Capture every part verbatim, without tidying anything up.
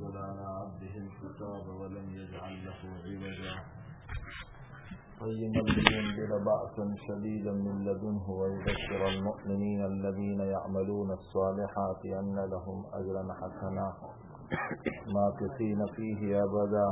أنزل على عبده الكتاب ولم يجعل له عوجا قيما لينذر بأسا شديدا من لدنه ويبشر المؤمنين الذين يعملون الصالحات أن لهم أجرا حسنا ماكثين فيه أبدا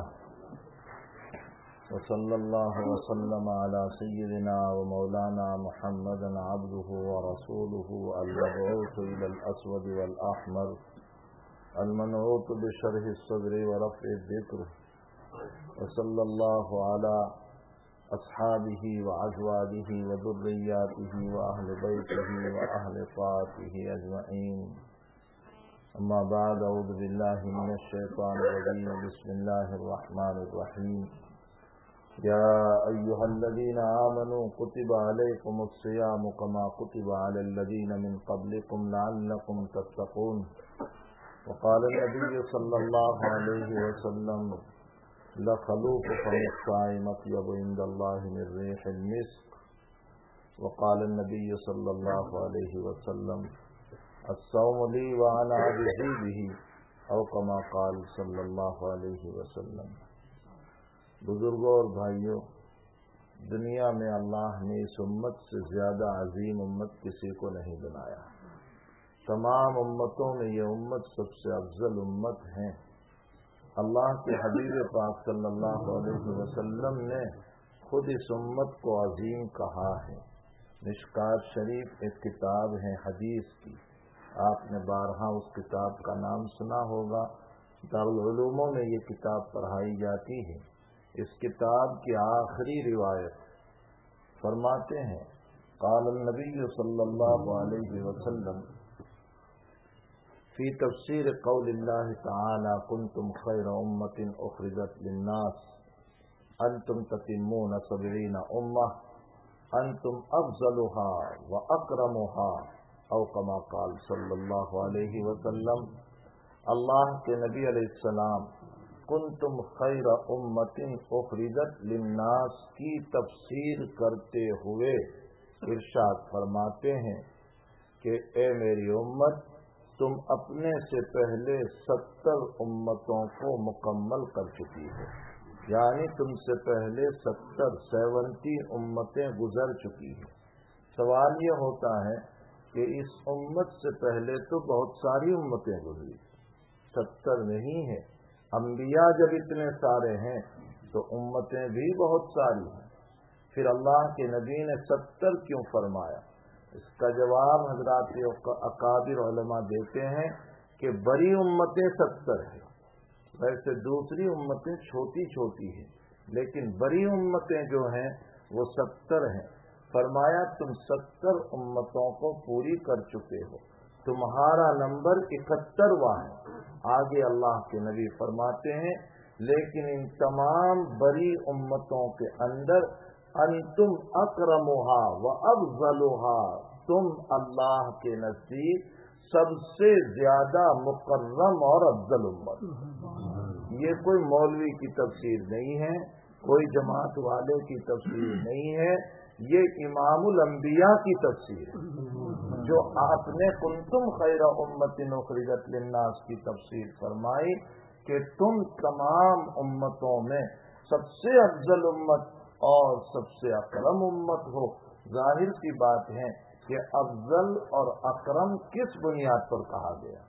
وصلى الله وسلم على سيدنا ومولانا محمد عبده ورسوله المبعوث إلى الأسود والأحمر المنعوت بشرح الصدر ورفع الذكر وصلى الله على أصحابه وأزواجه وذرياته وأهل بيته وأهل طاعته أجمعين أما بعد أعوذ بالله من الشيطان الرجيم بسم الله الرحمن الرحيم يا أيها الذين آمنوا كتب عليكم الصيام كما كتب على الذين من قبلكم لعلكم تتقون وقال النبي صلى الله عليه وسلم لخلوق فم الصائم أطيب عند الله من ريح المسك وقال النبي صلى الله عليه وسلم الصوم لي وأنا أجزي به أو كما قال صلى الله عليه وسلم. بزرگوں اور بھائیوں، دنیا میں اللہ نے اس امت سے زیادہ عظیم امت کسی کو نہیں بنایا. تمام امتوں میں یہ امت سب سے افضل امت ہے. اللہ کے حبیب پاک صلی اللہ علیہ وسلم نے خود اس امت کو عظیم کہا ہے. مشکات شریف ایک کتاب ہے حدیث کی، آپ نے بارہا اس کتاب کا نام سنا ہوگا. دارالعلوموں میں یہ کتاب پڑھائی جاتی ہے. اس کتاب کی آخری روایت فرماتے ہیں قال النبی صلی اللہ علیہ وسلم فی تفسیر قول اللہ تعالی کنتم خیر امت اخرجت للناس انتم تتمون سبعین امہ انتم افضلها واکرمها او کما قال صلی اللہ علیہ وسلم. اللہ کے نبی علیہ السلام کنتم خیر امت اخرجت للناس کی تفسیر کرتے ہوئے ارشاد فرماتے ہیں کہ اے میری امت، تم اپنے سے پہلے ستر امتوں کو مکمل کر چکی ہو. یعنی تم سے پہلے ستر سیونٹی امتیں گزر چکی ہیں. سوال یہ ہوتا ہے کہ اس امت سے پہلے تو بہت ساری امتیں گزری، ستر نہیں ہے. انبیاء جب اتنے سارے ہیں تو امتیں بھی بہت ساری ہیں، پھر اللہ کے نبی نے ستر کیوں فرمایا؟ اس کا جواب حضرات اکابر علماء دیتے ہیں کہ بڑی امتیں ستر ہیں. ویسے دوسری امتیں چھوٹی چھوٹی ہیں، لیکن بڑی امتیں جو ہیں وہ ستر ہیں. فرمایا تم ستر امتوں کو پوری کر چکے ہو، تمہارا نمبر اکہترواں ہے. آگے اللہ کے نبی فرماتے ہیں لیکن ان تمام بڑی امتوں کے اندر انتم اکرمھا وافضلھا، تم اللہ کے نزدیک سب سے زیادہ مکرم اور افضل امت. یہ کوئی مولوی کی تفسیر نہیں ہے، کوئی جماعت والے کی تفسیر نہیں ہے، یہ امام الانبیاء کی تفسیر ہے. جو آپ نے کنتم خیر امت اخرجت للناس کی تفسیر فرمائی کہ تم تمام امتوں میں سب سے افضل امت اور سب سے اکرم امت ہو. ظاہر سی بات ہے کہ افضل اور اکرم کس بنیاد پر کہا گیا؟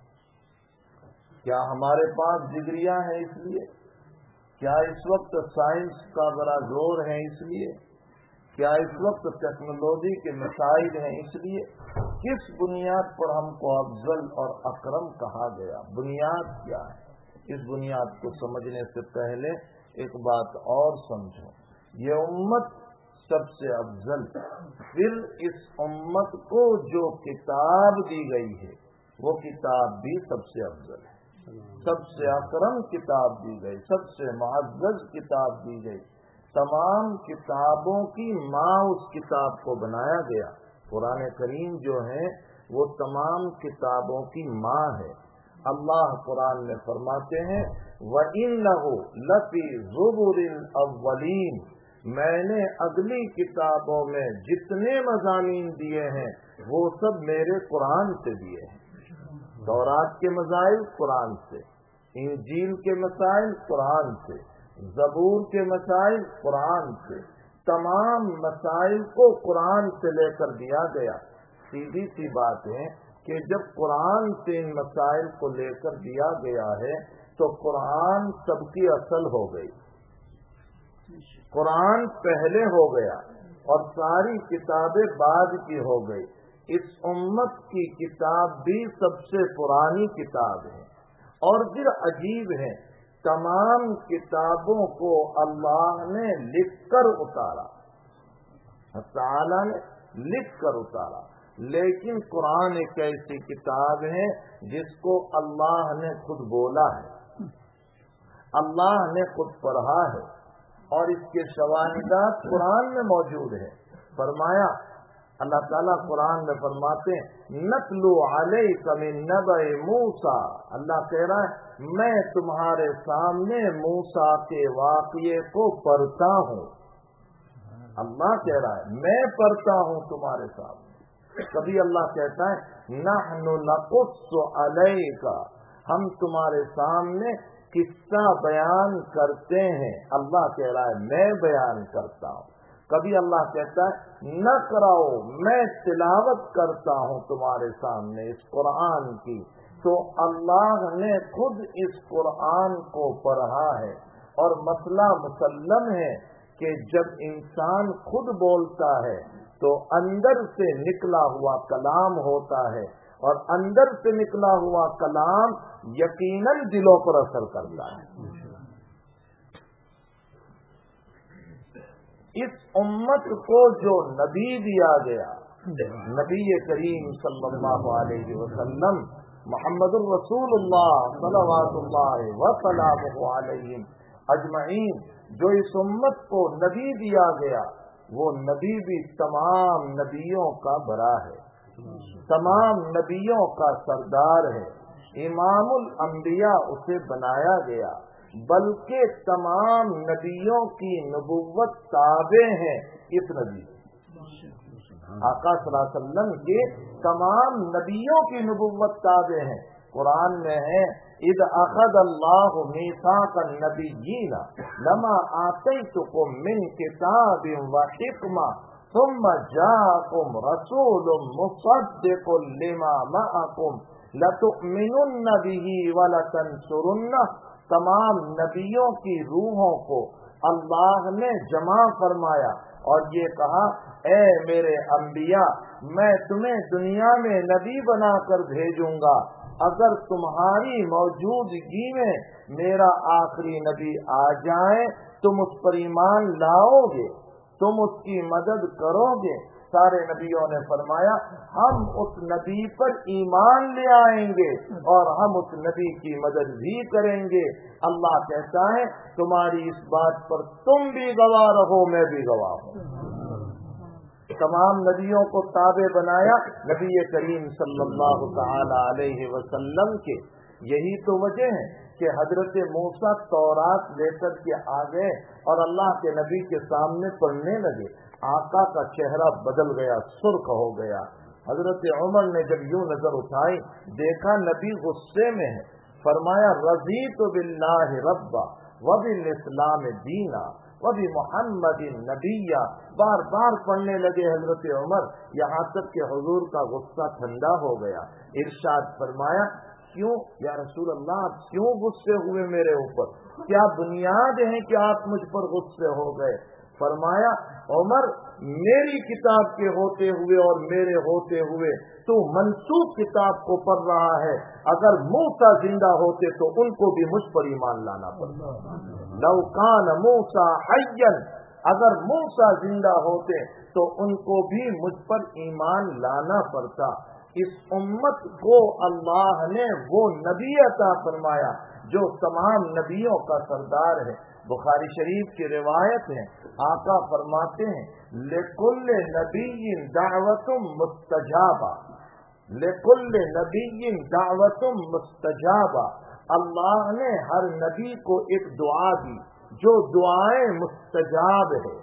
کیا ہمارے پاس ڈگریاں ہیں اس لیے؟ کیا اس وقت سائنس کا بڑا زور ہے اس لیے؟ کیا اس وقت ٹیکنالوجی کے مسائل ہیں اس لیے؟ کس بنیاد پر ہم کو افضل اور اکرم کہا گیا؟ بنیاد کیا ہے؟ اس بنیاد کو سمجھنے سے پہلے ایک بات اور سمجھو. یہ امت سب سے افضل، پھر اس امت کو جو کتاب دی گئی ہے وہ کتاب بھی سب سے افضل ہے. سب سے اکرم کتاب دی گئی، سب سے معزز کتاب دی گئی. تمام کتابوں کی ماں اس کتاب کو بنایا گیا. قرآن کریم جو ہے وہ تمام کتابوں کی ماں ہے. اللہ قرآن میں فرماتے ہیں وَإِنَّهُ لَفِي زُبُرِ الْأَوَّلِينَ، میں نے اگلی کتابوں میں جتنے مضامین دیے ہیں وہ سب میرے قرآن سے دیے ہیں. تورات کے مضائل قرآن سے، انجیل کے مسائل قرآن سے، زبور کے مسائل قرآن سے، تمام مسائل کو قرآن سے لے کر دیا گیا۔ سیدھی سی بات ہے کہ جب قرآن سے ان مسائل کو لے کر دیا گیا ہے تو قرآن سب کی اصل ہو گئی، قرآن پہلے ہو گیا اور ساری کتابیں بعد کی ہو گئی۔ اس امت کی کتاب بھی سب سے پرانی کتاب ہے، اور پھر عجیب ہے تمام کتابوں کو اللہ نے لکھ کر اتارا، تعالیٰ نے لکھ کر اتارا، لیکن قرآن ایک ایسی کتاب ہے جس کو اللہ نے خود بولا ہے، اللہ نے خود پڑھا ہے، اور اس کے شواہدات قرآن میں موجود ہیں۔ فرمایا اللہ تعالیٰ قرآن میں فرماتے ہیں نتلو علیک من نبأ موسیٰ، اللہ کہہ رہا ہے میں تمہارے سامنے موسیٰ کے واقعے کو پڑھتا ہوں، اللہ کہہ رہا ہے میں پڑھتا ہوں تمہارے سامنے۔ کبھی اللہ کہتا ہے نحن نقص علیک، ہم تمہارے سامنے قصہ بیان کرتے ہیں، اللہ کہہ رہا ہے میں بیان کرتا ہوں۔ کبھی اللہ کہتا ہے نقرأ، میں تلاوت کرتا ہوں تمہارے سامنے اس قرآن کی، تو اللہ نے خود اس قرآن کو پڑھا ہے۔ اور مسئلہ مسلم ہے کہ جب انسان خود بولتا ہے تو اندر سے نکلا ہوا کلام ہوتا ہے، اور اندر سے نکلا ہوا کلام یقیناً دلوں پر اثر کرتا ہے۔ اس امت کو جو نبی دیا گیا، نبی کریم صلی اللہ علیہ وسلم محمد الرسول اللہ صلوات اللہ وسلامہ علیہ اجمعین، جو اس امت کو نبی دیا گیا، وہ نبی بھی تمام نبیوں کا بڑا ہے، تمام نبیوں کا سردار ہے، امام الانبیاء اسے بنایا گیا، بلکہ تمام نبیوں کی نبوت تابع ہیں اس نبی، آقا صلی اللہ علیہ وسلم کے تمام نبیوں کی نبوت تابع ہیں۔ قرآن میں ہے اذ اخذ اللہ میثاق النبیین لما آتیتکم من کتاب وحکمہ ثم جاءکم رسول مصدق لما معکم لتؤمنن به ولتنصرنہ، تمام نبیوں کی روحوں کو اللہ نے جمع فرمایا اور یہ کہا اے میرے انبیاء، میں تمہیں دنیا میں نبی بنا کر بھیجوں گا، اگر تمہاری موجودگی میں میرا آخری نبی آ جائے تم اس پر ایمان لاؤ گے، تم اس کی مدد کرو گے۔ سارے نبیوں نے فرمایا ہم اس نبی پر ایمان لے آئیں گے اور ہم اس نبی کی مدد بھی کریں گے۔ اللہ کہتا ہے تمہاری اس بات پر تم بھی گواہ رہو، میں بھی گواہ ہوں۔ تمام نبیوں کو تابع بنایا نبی کریم صلی اللہ تعالی علیہ وسلم کے۔ یہی تو وجہ ہے کہ حضرت موسیٰ تورات لے کر کے آ گئے اور اللہ کے نبی کے سامنے پڑھنے لگے، آقا کا چہرہ بدل گیا، سرخ ہو گیا۔ حضرت عمر نے جب یوں نظر اٹھائی دیکھا نبی غصے میں ہے، فرمایا رضیت باللہ ربا وبالاسلام دینا وبمحمد نبیہ، بار بار پڑھنے لگے حضرت عمر، یہاں تک کہ حضور کا غصہ ٹھنڈا ہو گیا۔ ارشاد فرمایا کیوں یا رسول اللہ آپ کیوں غصے ہوئے میرے اوپر، کیا بنیاد ہے کہ آپ مجھ پر غصے ہو گئے؟ فرمایا عمر میری کتاب کے ہوتے ہوئے اور میرے ہوتے ہوئے تو منسوخ کتاب کو پڑھ رہا ہے، اگر موسیٰ زندہ ہوتے تو ان کو بھی مجھ پر ایمان لانا پڑتا۔ لو کان موسیٰ حیا، اگر موسیٰ زندہ ہوتے تو ان کو بھی مجھ پر ایمان لانا پڑتا۔ اس امت کو اللہ نے وہ نبی عطا فرمایا جو تمام نبیوں کا سردار ہے۔ بخاری شریف کی روایت ہے، آقا فرماتے ہیں لِكُلِّ نَبِيٍّ دَعْوَةٌ مُسْتَجَابَةٌ، لِكُلِّ نَبِيٍّ دَعْوَةٌ مُسْتَجَابَةٌ، اللہ نے ہر نبی کو ایک دعا دی جو دعائیں مستجاب ہے۔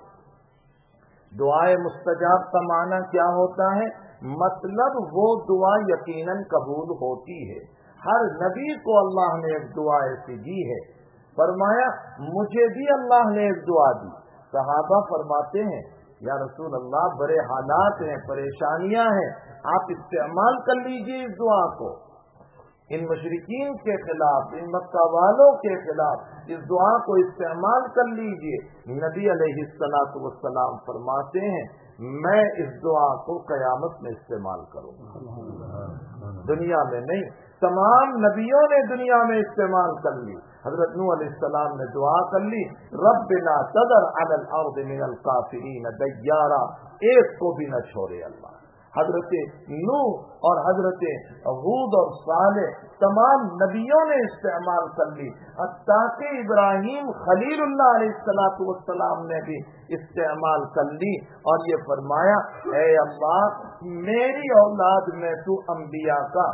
دعائیں مستجاب کا معنی کیا ہوتا ہے؟ مطلب وہ دعا یقیناً قبول ہوتی ہے۔ ہر نبی کو اللہ نے ایک دعا ایسی دی ہے. فرمایا مجھے بھی اللہ نے ایک دعا دی. صحابہ فرماتے ہیں یا رسول اللہ بڑے حالات ہیں، پریشانیاں ہیں، آپ استعمال کر لیجیے اس دعا کو. ان مشرکین کے خلاف، ان مکہ والوں کے خلاف اس دعا کو استعمال کر لیجیے. نبی علیہ الصلوۃ والسلام فرماتے ہیں میں اس دعا کو قیامت میں استعمال کروں گا، دنیا میں نہیں. تمام نبیوں نے دنیا میں استعمال کر لی. حضرت نوح علیہ السلام نے دعا کر لی رب لا تذر علی الارض من الکافرین دیارا، ایک کو بھی نہ چھوڑے اللہ. حضرت نوح اور حضرت ہود اور صالح تمام نبیوں نے استعمال کر لی. حتیٰ کہ ابراہیم خلیل اللہ علیہ الصلوۃ والسلام نے بھی استعمال کر لی اور یہ فرمایا اے اللہ میری اولاد میں تو انبیاء کا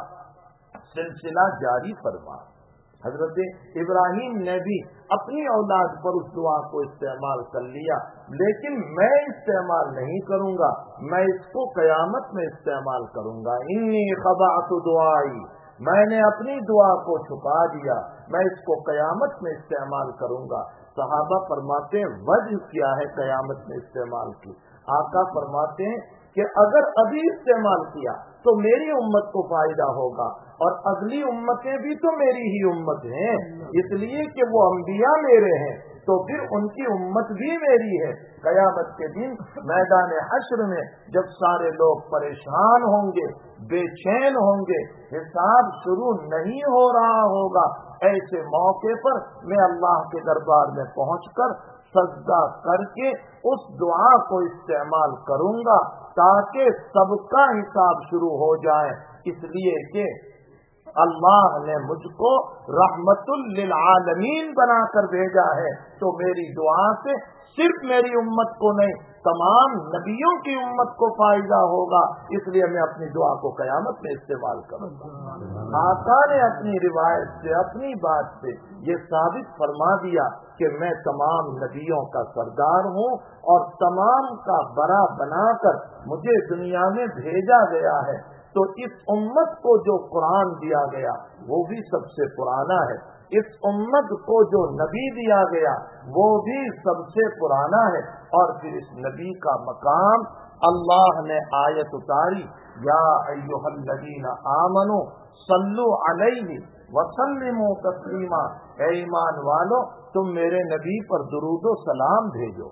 سلسلہ جاری فرما. حضرت ابراہیم نے بھی اپنی اولاد پر اس دعا کو استعمال کر لیا، لیکن میں استعمال نہیں کروں گا، میں اس کو قیامت میں استعمال کروں گا. انی خضعت دعائی، میں نے اپنی دعا کو چھپا دیا، میں اس کو قیامت میں استعمال کروں گا. صحابہ فرماتے ہیں وجہ کیا ہے قیامت میں استعمال کی؟ آقا فرماتے ہیں کہ اگر ابھی استعمال کیا تو میری امت کو فائدہ ہوگا اور اگلی امتیں بھی تو میری ہی امت ہیں، اس لیے کہ وہ انبیاء میرے ہیں تو پھر ان کی امت بھی میری ہے. قیامت کے دن میدان حشر میں جب سارے لوگ پریشان ہوں گے، بے چین ہوں گے، حساب شروع نہیں ہو رہا ہوگا، ایسے موقع پر میں اللہ کے دربار میں پہنچ کر سجدہ کر کے اس دعا کو استعمال کروں گا تاکہ سب کا حساب شروع ہو جائے. اس لیے کہ اللہ نے مجھ کو رحمت للعالمین بنا کر بھیجا ہے، تو میری دعا سے صرف میری امت کو نہیں تمام نبیوں کی امت کو فائدہ ہوگا. اس لیے میں اپنی دعا کو قیامت میں استعمال کروں گا. آقا نے اپنی روایت سے، اپنی بات سے یہ ثابت فرما دیا کہ میں تمام نبیوں کا سردار ہوں اور تمام کا بڑا بنا کر مجھے دنیا میں بھیجا گیا ہے. تو اس امت کو جو قرآن دیا گیا وہ بھی سب سے پرانا ہے، اس امت کو جو نبی دیا گیا وہ بھی سب سے پرانا ہے. اور پھر اس نبی کا مقام اللہ نے آیت اتاری یا ایھا الذین آمنوا صلوا علیہ وسلموا تسلیما، اے ایمان والو تم میرے نبی پر درود و سلام بھیجو.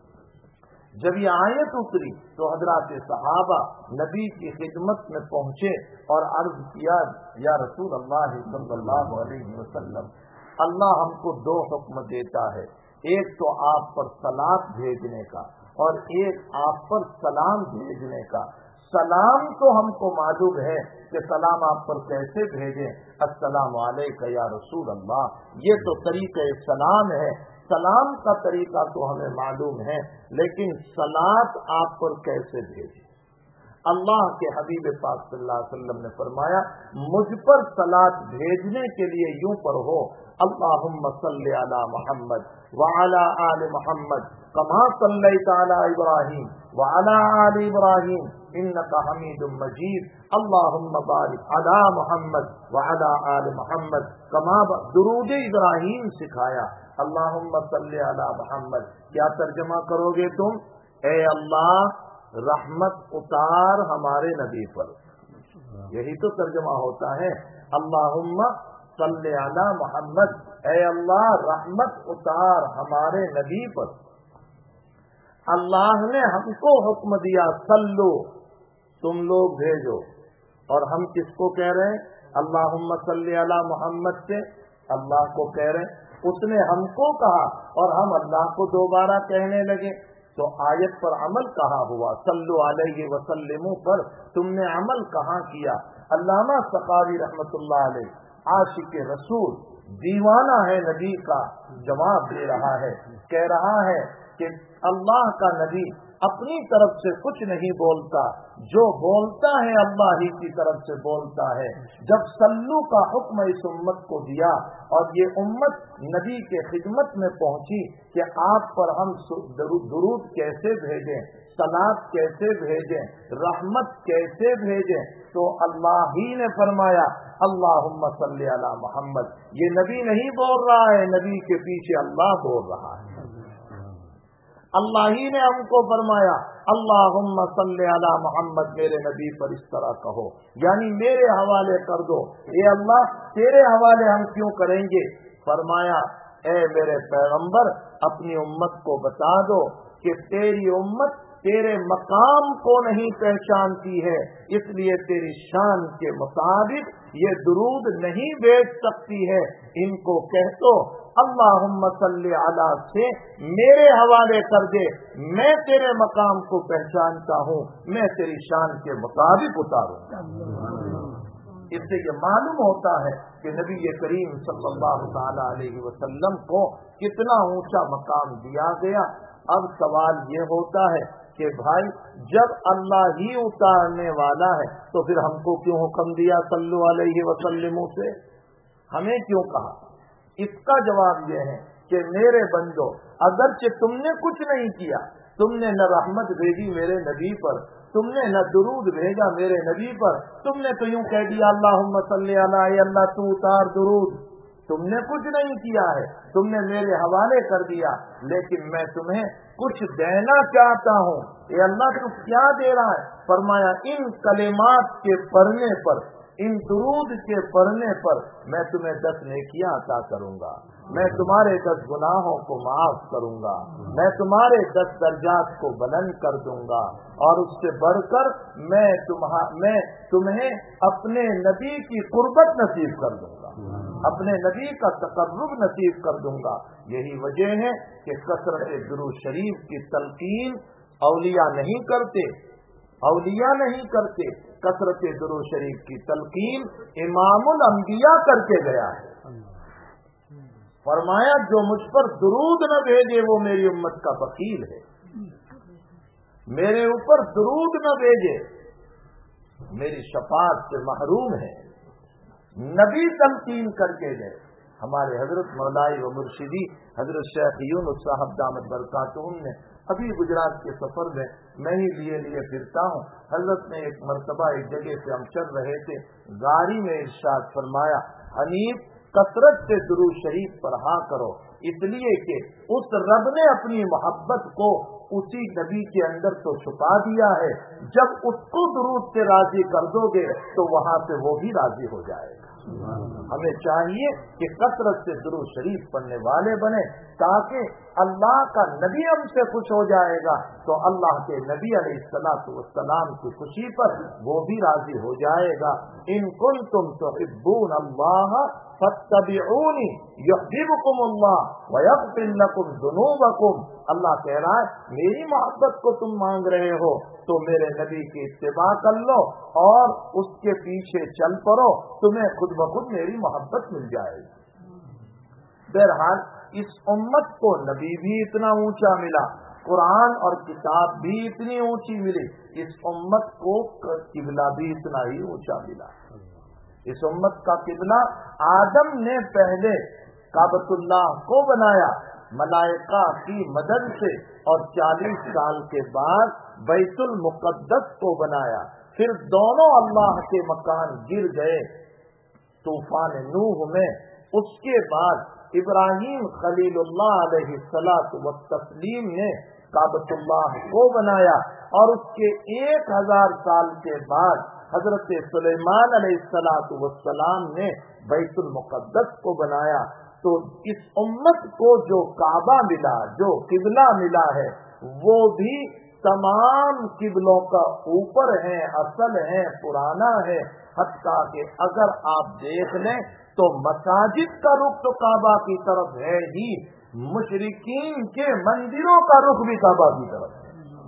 جب یہ آیت اتری تو حضرات صحابہ نبی کی خدمت میں پہنچے اور عرض کیا یا رسول اللہ صلی اللہ علیہ وسلم اللہ ہم کو دو حکم دیتا ہے، ایک تو آپ پر صلاۃ بھیجنے کا اور ایک آپ پر سلام بھیجنے کا. سلام تو ہم کو معلوم ہے کہ سلام آپ پر کیسے بھیجیں، السلام علیکم یا رسول اللہ، یہ تو طریقہ سلام ہے. سلام کا طریقہ تو ہمیں معلوم ہے، لیکن صلاۃ آپ پر کیسے بھیجیں؟ اللہ کے حبیب پاک صلی اللہ علیہ وسلم نے فرمایا مجھ پر صلاۃ بھیجنے کے لیے یوں پڑھو اللہم صلی علی محمد وعلی آل محمد کما صلیت علی ابراہیم وعلی آل ابراہیم انک حمید مجید اللہم بارک علی محمد وعلی آل محمد کما. درود ابراہیم سکھایا اللہم صلی علی محمد. کیا ترجمہ کرو گے تم؟ اے اللہ رحمت اتار ہمارے نبی پر، یہی تو ترجمہ ہوتا ہے. اللہم صلی علی محمد، اے اللہ رحمت اتار ہمارے نبی پر. اللہ نے ہم کو حکم دیا صلو، تم لوگ بھیجو، اور ہم کس کو کہہ رہے ہیں؟ اللہم صلی علی محمد سے اللہ کو کہہ رہے ہیں. اس نے ہم کو کہا اور ہم اللہ کو دوبارہ کہنے لگے تو آیت پر عمل کہاں ہوا؟ صلو علیہ وسلم پر تم نے عمل کہاں کیا؟ علامہ سخاوی رحمت اللہ علیہ عاشق رسول دیوانہ ہے نبی کا، جواب دے رہا ہے، کہہ رہا ہے کہ اللہ کا نبی اپنی طرف سے کچھ نہیں بولتا، جو بولتا ہے اللہ ہی کی طرف سے بولتا ہے. جب صلو کا حکم اس امت کو دیا اور یہ امت نبی کے خدمت میں پہنچی کہ آپ پر ہم درود کیسے بھیجیں، सलात कैसे भेजें, रहमत कैसे भेजें, तो अल्लाह ही ने फरमाया अल्लाहुम्मा सल्ली अला मोहम्मद। ये नबी नहीं बोल रहा है, नबी के पीछे अल्लाह बोल रहा है। अल्लाह ही ने हमको फरमाया अल्लाहुम्मा सल्ली अला मोहम्मद, मेरे नबी पर इस तरह कहो, यानी मेरे हवाले कर दो। ये अल्लाह तेरे हवाले हम क्यों करेंगे? फरमाया ए मेरे पैगंबर, अपनी उम्मत को बता दो कि तेरी उम्मत तेरे मकाम को नहीं पहचानती है, इसलिए तेरी शान के मुताबिक ये दुरूद नहीं भेज सकती है। इनको कह दो अल्लाहुम्मा सल्ली अला से मेरे हवाले कर दे, मैं तेरे मकाम को पहचानता हूँ, मैं तेरी शान के मुताबिक उतारूंगा। इससे ये मालूम होता है कि नबी करीम सल्लल्लाहु ताला अलैहि वसल्लम को कितना ऊंचा मकाम दिया गया। अब सवाल ये होता है कि भाई जब अल्लाह ही उतारने वाला है तो फिर हमको क्यों हुक्म दिया सल्लु अलैहि वसल्लमु से, हमें क्यों कहा? इसका जवाब यह है कि मेरे बंदो, अगरचे तुमने कुछ नहीं किया, तुमने न रहमत भेजी मेरे नबी पर, तुमने न दुरूद भेजा मेरे नबी पर, तुमने तो यूं कह दिया अल्लाहुम्मा सल्ली अला, अल्लाह तू उतार दुरूद, तुमने कुछ नहीं किया है, तुमने मेरे हवाले कर दिया। लेकिन मैं तुम्हें कुछ देना चाहता हूँ। ये अल्लाह तू क्या दे रहा है? फरमाया इन कलिमात के पढ़ने पर, इन दुरूद के पढ़ने पर मैं तुम्हें दस नेकियां अता करूंगा, मैं तुम्हारे दस गुनाहों को माफ करूंगा, मैं तुम्हारे दस दर्जात को बुलंद कर दूंगा, और उससे बढ़कर मैं तुम्हा मैं तुम्हें अपने नबी की कुर्बत नसीब कर दूंगा, अपने नबी का तकर्रुब नसीब कर दूंगा। यही वजह है कि कसरत दुरूद शरीफ की तलकीन औलिया नहीं करते, औलिया नहीं करते, कसरत दुरूद शरीफ की तलकीन इमामुल अंबिया करके गया है। फरमाया जो मुझ पर दुरूद न भेजे वो मेरी उम्मत का वकील है, मेरे ऊपर दुरूद न भेजे मेरी शफाअत से महरूम है। नबी तलकीन करके गए। हमारे हजरत मौलाई व मुर्शिदी हजरत शेख यूनुस साहब दामद बरकातुहुम ने अभी गुजरात के सफर में मैं ही लिए लिए फिरता हूँ, हजरत ने एक मरतबा एक जगह से हम चल रहे थे, गाड़ी में इरशाद फरमाया हनीफ कसरत से दुरूद शरीफ पढ़ा करो, इसलिए कि उस रब ने अपनी मोहब्बत को उसी नबी के अंदर तो छुपा दिया है, जब उसको दुरूद से राजी कर दोगे तो वहाँ से वो भी राजी हो जाएगा। हमें चाहिए कि कसरत से दुरूद शरीफ पढ़ने वाले बने, ताकि अल्लाह का नबी हमसे खुश हो जाएगा तो अल्लाह के नबी अलैहिस्सलातु वस्सलाम की खुशी पर वो भी राजी हो जाएगा। इन कुंतुम तुहिब्बून अल्लाह फत्तबिऊनी युहब्बुकुमुल्लाह व यग़फिर लकुम ज़ुनूबकुम। अल्लाह कह रहा है मेरी मोहब्बत को तुम मांग रहे हो तो मेरे नबी की इत्तिबा कर लो और उसके पीछे चल पड़ो, तुम्हें खुद ब खुद मेरी मोहब्बत मिल जाएगी। बहरहाल इस उम्मत को नबी भी इतना ऊंचा मिला, कुरान और किताब भी इतनी ऊंची मिली, इस उम्मत को किबला भी इतना ही ऊंचा मिला। इस उम्मत का किबला आदम ने पहले काबतुल्लाह को बनाया मलाइका की मदद से, और चालीस साल के बाद बैतुल मुक़द्दस को बनाया। फिर दोनों अल्लाह के मकान गिर गए तूफान नूह में। उसके बाद इब्राहीम खलीलुल्लाह अलैहिस्सलातु वत्तस्लीम ने काबतुल्लाह को बनाया, और उसके एक हजार साल के बाद हजरत सुलेमान अलैहिस्सलातु वस्सलाम ने बैतुल मुक़द्दस को बनाया। तो इस उम्मत को जो काबा मिला, जो किबला मिला है, वो भी तमाम किबलों का ऊपर है, असल है, पुराना है। हत्ता कि अगर आप देख लें तो मसाजिद का रुख तो काबा की तरफ है ही, मुशरिकीन के मंदिरों का रुख भी काबा की तरफ है।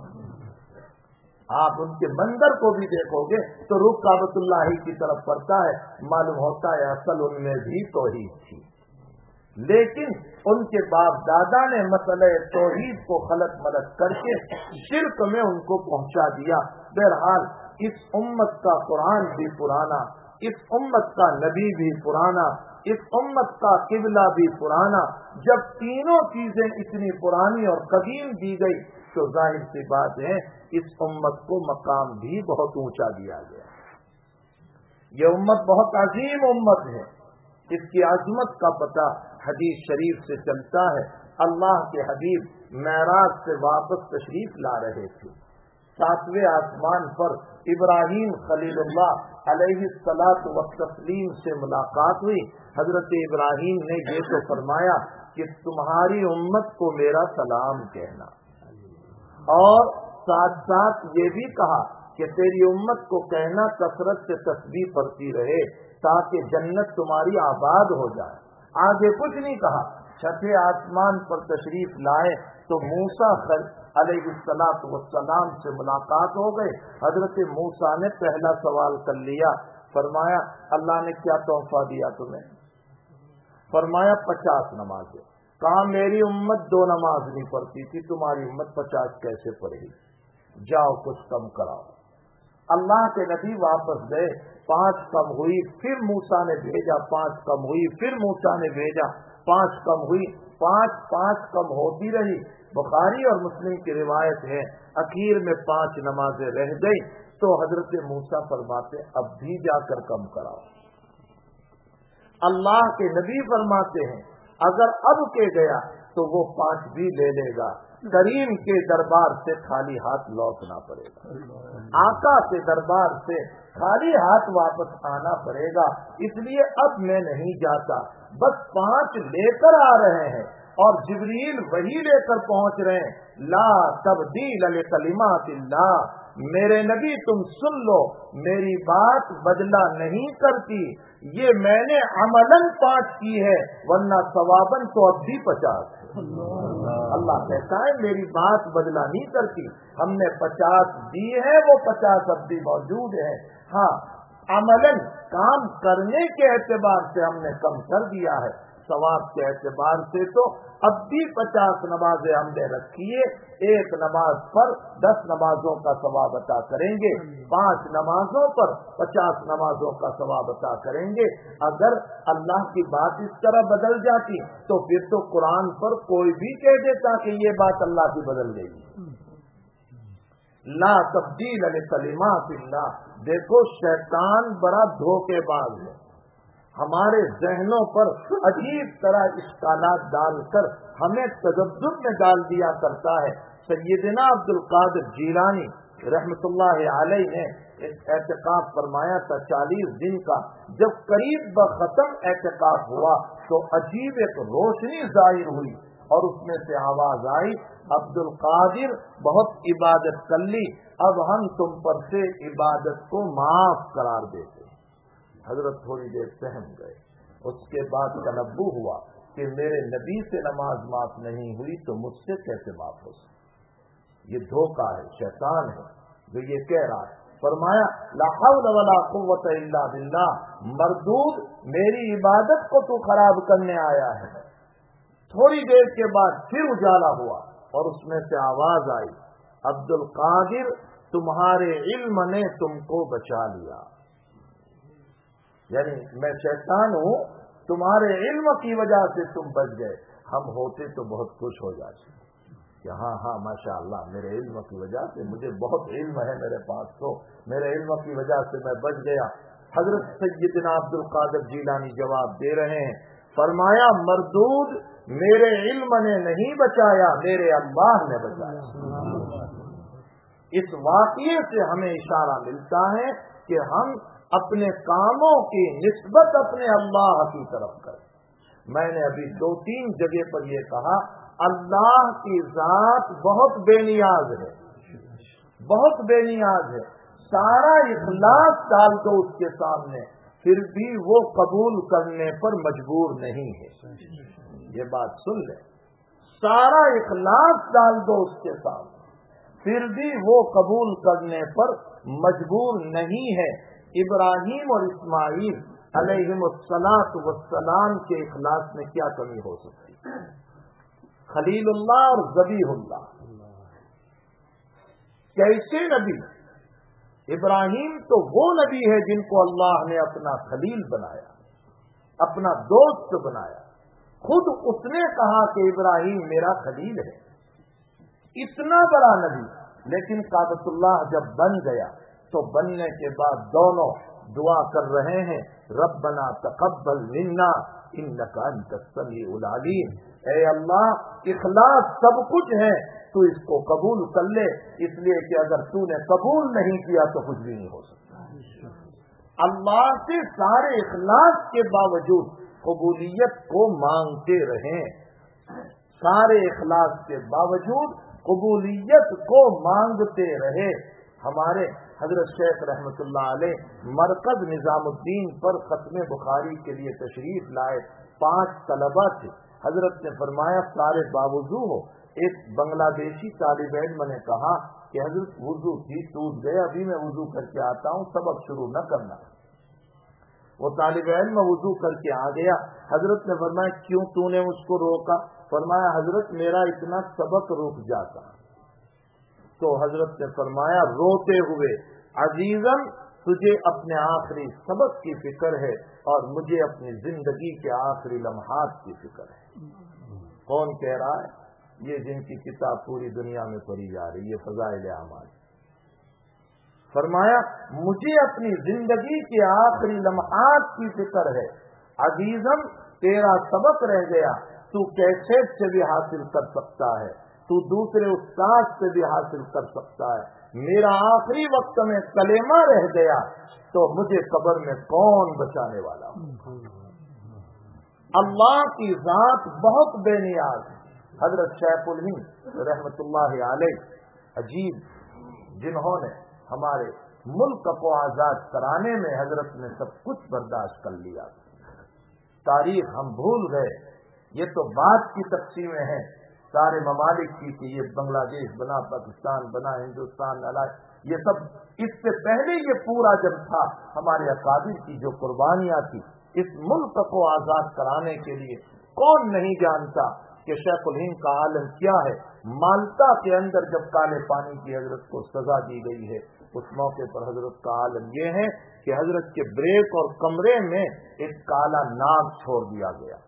आप उनके मंदिर को भी देखोगे तो रुख काबतुल्लाह की तरफ पड़ता है। मालूम होता है असल उनमें भी तौहीद थी, लेकिन उनके बाप दादा ने मसले तौहीद को खलत मलत करके शिर्क में उनको पहुंचा दिया। बहरहाल इस उम्मत का कुरान भी पुराना, اس امت کا نبی بھی پرانا، اس امت کا قبلہ بھی پرانا. جب تینوں چیزیں اتنی پرانی اور قدیم دی گئی تو ظاہر سی بات ہے اس امت کو مقام بھی بہت اونچا دیا گیا. یہ امت بہت عظیم امت ہے. اس کی عظمت کا پتہ حدیث شریف سے چلتا ہے. اللہ کے حبیب معراج سے واپس تشریف لا رہے تھے. ساتویں آسمان پر ابراہیم خلیل اللہ علیہ الصلاۃ والتسلیم سے ملاقات ہوئی. حضرت ابراہیم نے یہ تو فرمایا کہ تمہاری امت کو میرا سلام کہنا، اور ساتھ ساتھ یہ بھی کہا کہ تیری امت کو کہنا کثرت سے تسبیح پڑھتی رہے تاکہ جنت تمہاری آباد ہو جائے. آگے کچھ نہیں کہا. چھٹے آسمان پر تشریف لائے تو موسیٰ علیہ الصلاۃ والسلام سے ملاقات ہو گئے. حضرت موسیٰ نے پہلا سوال کر لیا. فرمایا اللہ نے کیا تحفہ دیا تمہیں؟ فرمایا پچاس نمازیں. کہا میری امت دو نماز نہیں پڑھتی تھی، تمہاری امت پچاس کیسے پڑھے گی؟ جاؤ کچھ کم کراؤ. اللہ کے نبی واپس گئے. پانچ کم ہوئی، پھر موسیٰ نے بھیجا. پانچ کم ہوئی، پھر موسیٰ نے بھیجا. پانچ کم ہوئی، پانچ پانچ کم ہوتی رہی. بخاری اور مسلم کی روایت ہے اخیر میں پانچ نمازیں رہ گئی تو حضرت موسیٰ فرماتے اب بھی جا کر کم کراؤ. اللہ کے نبی فرماتے ہیں اگر اب کے گیا تو وہ پانچ بھی لے لے گا. کریم کے دربار سے خالی ہاتھ لوٹنا پڑے گا، آقا کے دربار سے خالی ہاتھ واپس آنا پڑے گا. اس لیے اب میں نہیں جاتا، بس پانچ لے کر آ رہے ہیں اور جبریل وہی لے کر پہنچ رہے ہیں. لا تبدیل لکلمات اللہ. میرے نبی تم سن لو، میری بات بدلا نہیں کرتی. یہ میں نے عملاً پانچ کی ہے ورنہ ثواباً تو اب بھی پچاس. اللہ کہتا ہے میری بات بدلا نہیں کرتی. ہم نے پچاس دی ہے، وہ پچاس اب بھی موجود ہے. ہاں عملاً کام کرنے کے اعتبار سے ہم نے کم کر دیا ہے، ثواب کے اعتبار سے تو اب بھی پچاس نمازیں ہم نے رکھی ہے. ایک نماز پر دس نمازوں کا ثواب عطا کریں گے، پانچ نمازوں پر پچاس نمازوں کا ثواب عطا کریں گے. اگر اللہ کی بات اس طرح بدل جاتی تو پھر تو قرآن پر کوئی بھی کہہ دیتا کہ یہ بات اللہ کی بدل گئی. لا تبدیل لکلمات اللہ. دیکھو شیطان بڑا دھوکے باز ہے، ہمارے ذہنوں پر عجیب طرح اشکالات ڈال کر ہمیں تذبذب میں ڈال دیا کرتا ہے. سیدنا عبد القادر جیلانی رحمت اللہ علیہ نے ایک اعتکاف فرمایا تھا چالیس دن کا. جب قریب بختم اعتکاف ہوا تو عجیب ایک روشنی ظاہر ہوئی اور اس میں سے آواز آئی عبد القادر بہت عبادت کر لی، اب ہم تم پر سے عبادت کو معاف قرار دیتے. حضرت تھوڑی دیر سہم گئے. اس کے بعد تنبہ ہوا کہ میرے نبی سے نماز معاف نہیں ہوئی تو مجھ سے کیسے معاف ہو سکتی؟ یہ دھوکہ ہے، شیطان ہے جو یہ کہہ رہا ہے. فرمایا لا حول ولا قوت الا باللہ. مردود میری عبادت کو تو خراب کرنے آیا ہے. تھوڑی دیر کے بعد پھر اجالا ہوا اور اس میں سے آواز آئی عبد القادر تمہارے علم نے تم کو بچا لیا. یعنی میں شیطان ہوں، تمہارے علم کی وجہ سے تم بچ گئے. ہم ہوتے تو بہت خوش ہو جاتے کہ ہاں ہاں ماشاءاللہ میرے علم کی وجہ سے، مجھے بہت علم ہے میرے پاس، تو میرے علم کی وجہ سے میں بچ گیا. حضرت سیدنا عبد القادر جیلانی جواب دے رہے ہیں. فرمایا مردود میرے علم نے نہیں بچایا، میرے اللہ نے بچایا. اس واقعے سے ہمیں اشارہ ملتا ہے کہ ہم اپنے کاموں کی نسبت اپنے اللہ کی طرف کریں. میں نے ابھی دو تین جگہ پر یہ کہا اللہ کی ذات بہت بے نیاز ہے، بہت بے نیاز ہے. سارا اخلاص ڈال دو اس کے سامنے پھر بھی وہ قبول کرنے پر مجبور نہیں ہے. یہ بات سن لیں، سارا اخلاص ڈال دو اس کے سامنے پھر بھی وہ قبول کرنے پر مجبور نہیں ہے. ابراہیم اور اسماعیل علیہم الصلاۃ والسلام کے اخلاص میں کیا کمی ہو سکتی؟ خلیل اللہ اور ذبیح اللہ کیسے نبی ابراہیم تو وہ نبی ہے جن کو اللہ نے اپنا خلیل بنایا، اپنا دوست بنایا. خود اس نے کہا کہ ابراہیم میرا خلیل ہے. اتنا بڑا نبی، لیکن کعبۃ اللہ جب بن گیا تو بننے کے بعد دونوں دعا کر رہے ہیں، ربنا تقبل منا انک انت السمیع العلیم. اے اللہ، اخلاص سب کچھ ہے، تو اس کو قبول کر لے، اس لیے کہ اگر تو نے قبول نہیں کیا تو کچھ بھی نہیں ہو سکتا. اللہ سے سارے اخلاص کے باوجود قبولیت کو مانگتے رہیں، سارے اخلاص کے باوجود قبولیت کو مانگتے رہے. ہمارے حضرت شیخ رحمت اللہ علیہ مرکز نظام الدین پر ختم بخاری کے لیے تشریف لائے. پانچ طلبہ تھے. حضرت نے فرمایا سارے باوضو ہو. ایک بنگلہ دیشی طالب علم نے کہا کہ حضرت وضو تھی ٹوٹ گئے، ابھی میں وضو کر کے آتا ہوں، سبق شروع نہ کرنا. وہ طالب علم وضو کر کے آ گیا. حضرت نے فرمایا کیوں تو نے اس کو روکا؟ فرمایا حضرت میرا اتنا سبق رک جاتا. تو حضرت نے فرمایا روتے ہوئے، عزیزم تجھے اپنے آخری سبق کی فکر ہے اور مجھے اپنی زندگی کے آخری لمحات کی فکر ہے. کون کہہ رہا ہے؟ یہ جن کی کتاب پوری دنیا میں پڑھی جا رہی ہے، فضائل اعمال. فرمایا مجھے اپنی زندگی کے آخری لمحات کی فکر ہے. عزیزم تیرا سبق رہ گیا، تو کیسٹ سے بھی حاصل کر سکتا ہے، تو دوسرے استاد سے بھی حاصل کر سکتا ہے. میرا آخری وقت میں کلمہ رہ گیا تو مجھے قبر میں کون بچانے والا ہوں؟ اللہ کی ذات بہت بے نیاز ہے. حضرت شیخ الہند رحمت اللہ علیہ عجیب، جنہوں نے ہمارے ملک کو آزاد کرانے میں حضرت نے سب کچھ برداشت کر لیا. تاریخ ہم بھول گئے. یہ تو بات کی تقسیمیں ہیں سارے ممالک کی کہ یہ بنگلہ دیش بنا، پاکستان بنا، ہندوستان الگ، یہ سب اس سے پہلے یہ پورا جب تھا ہمارے اکابر کی جو قربانیاں تھی اس ملک کو آزاد کرانے کے لیے. کون نہیں جانتا کہ شیخ الہند کا عالم کیا ہے. مالٹا کے اندر جب کالے پانی کی حضرت کو سزا دی گئی ہے، اس موقع پر حضرت کا عالم یہ ہے کہ حضرت کے بریک اور کمرے میں ایک کالا ناگ چھوڑ دیا گیا.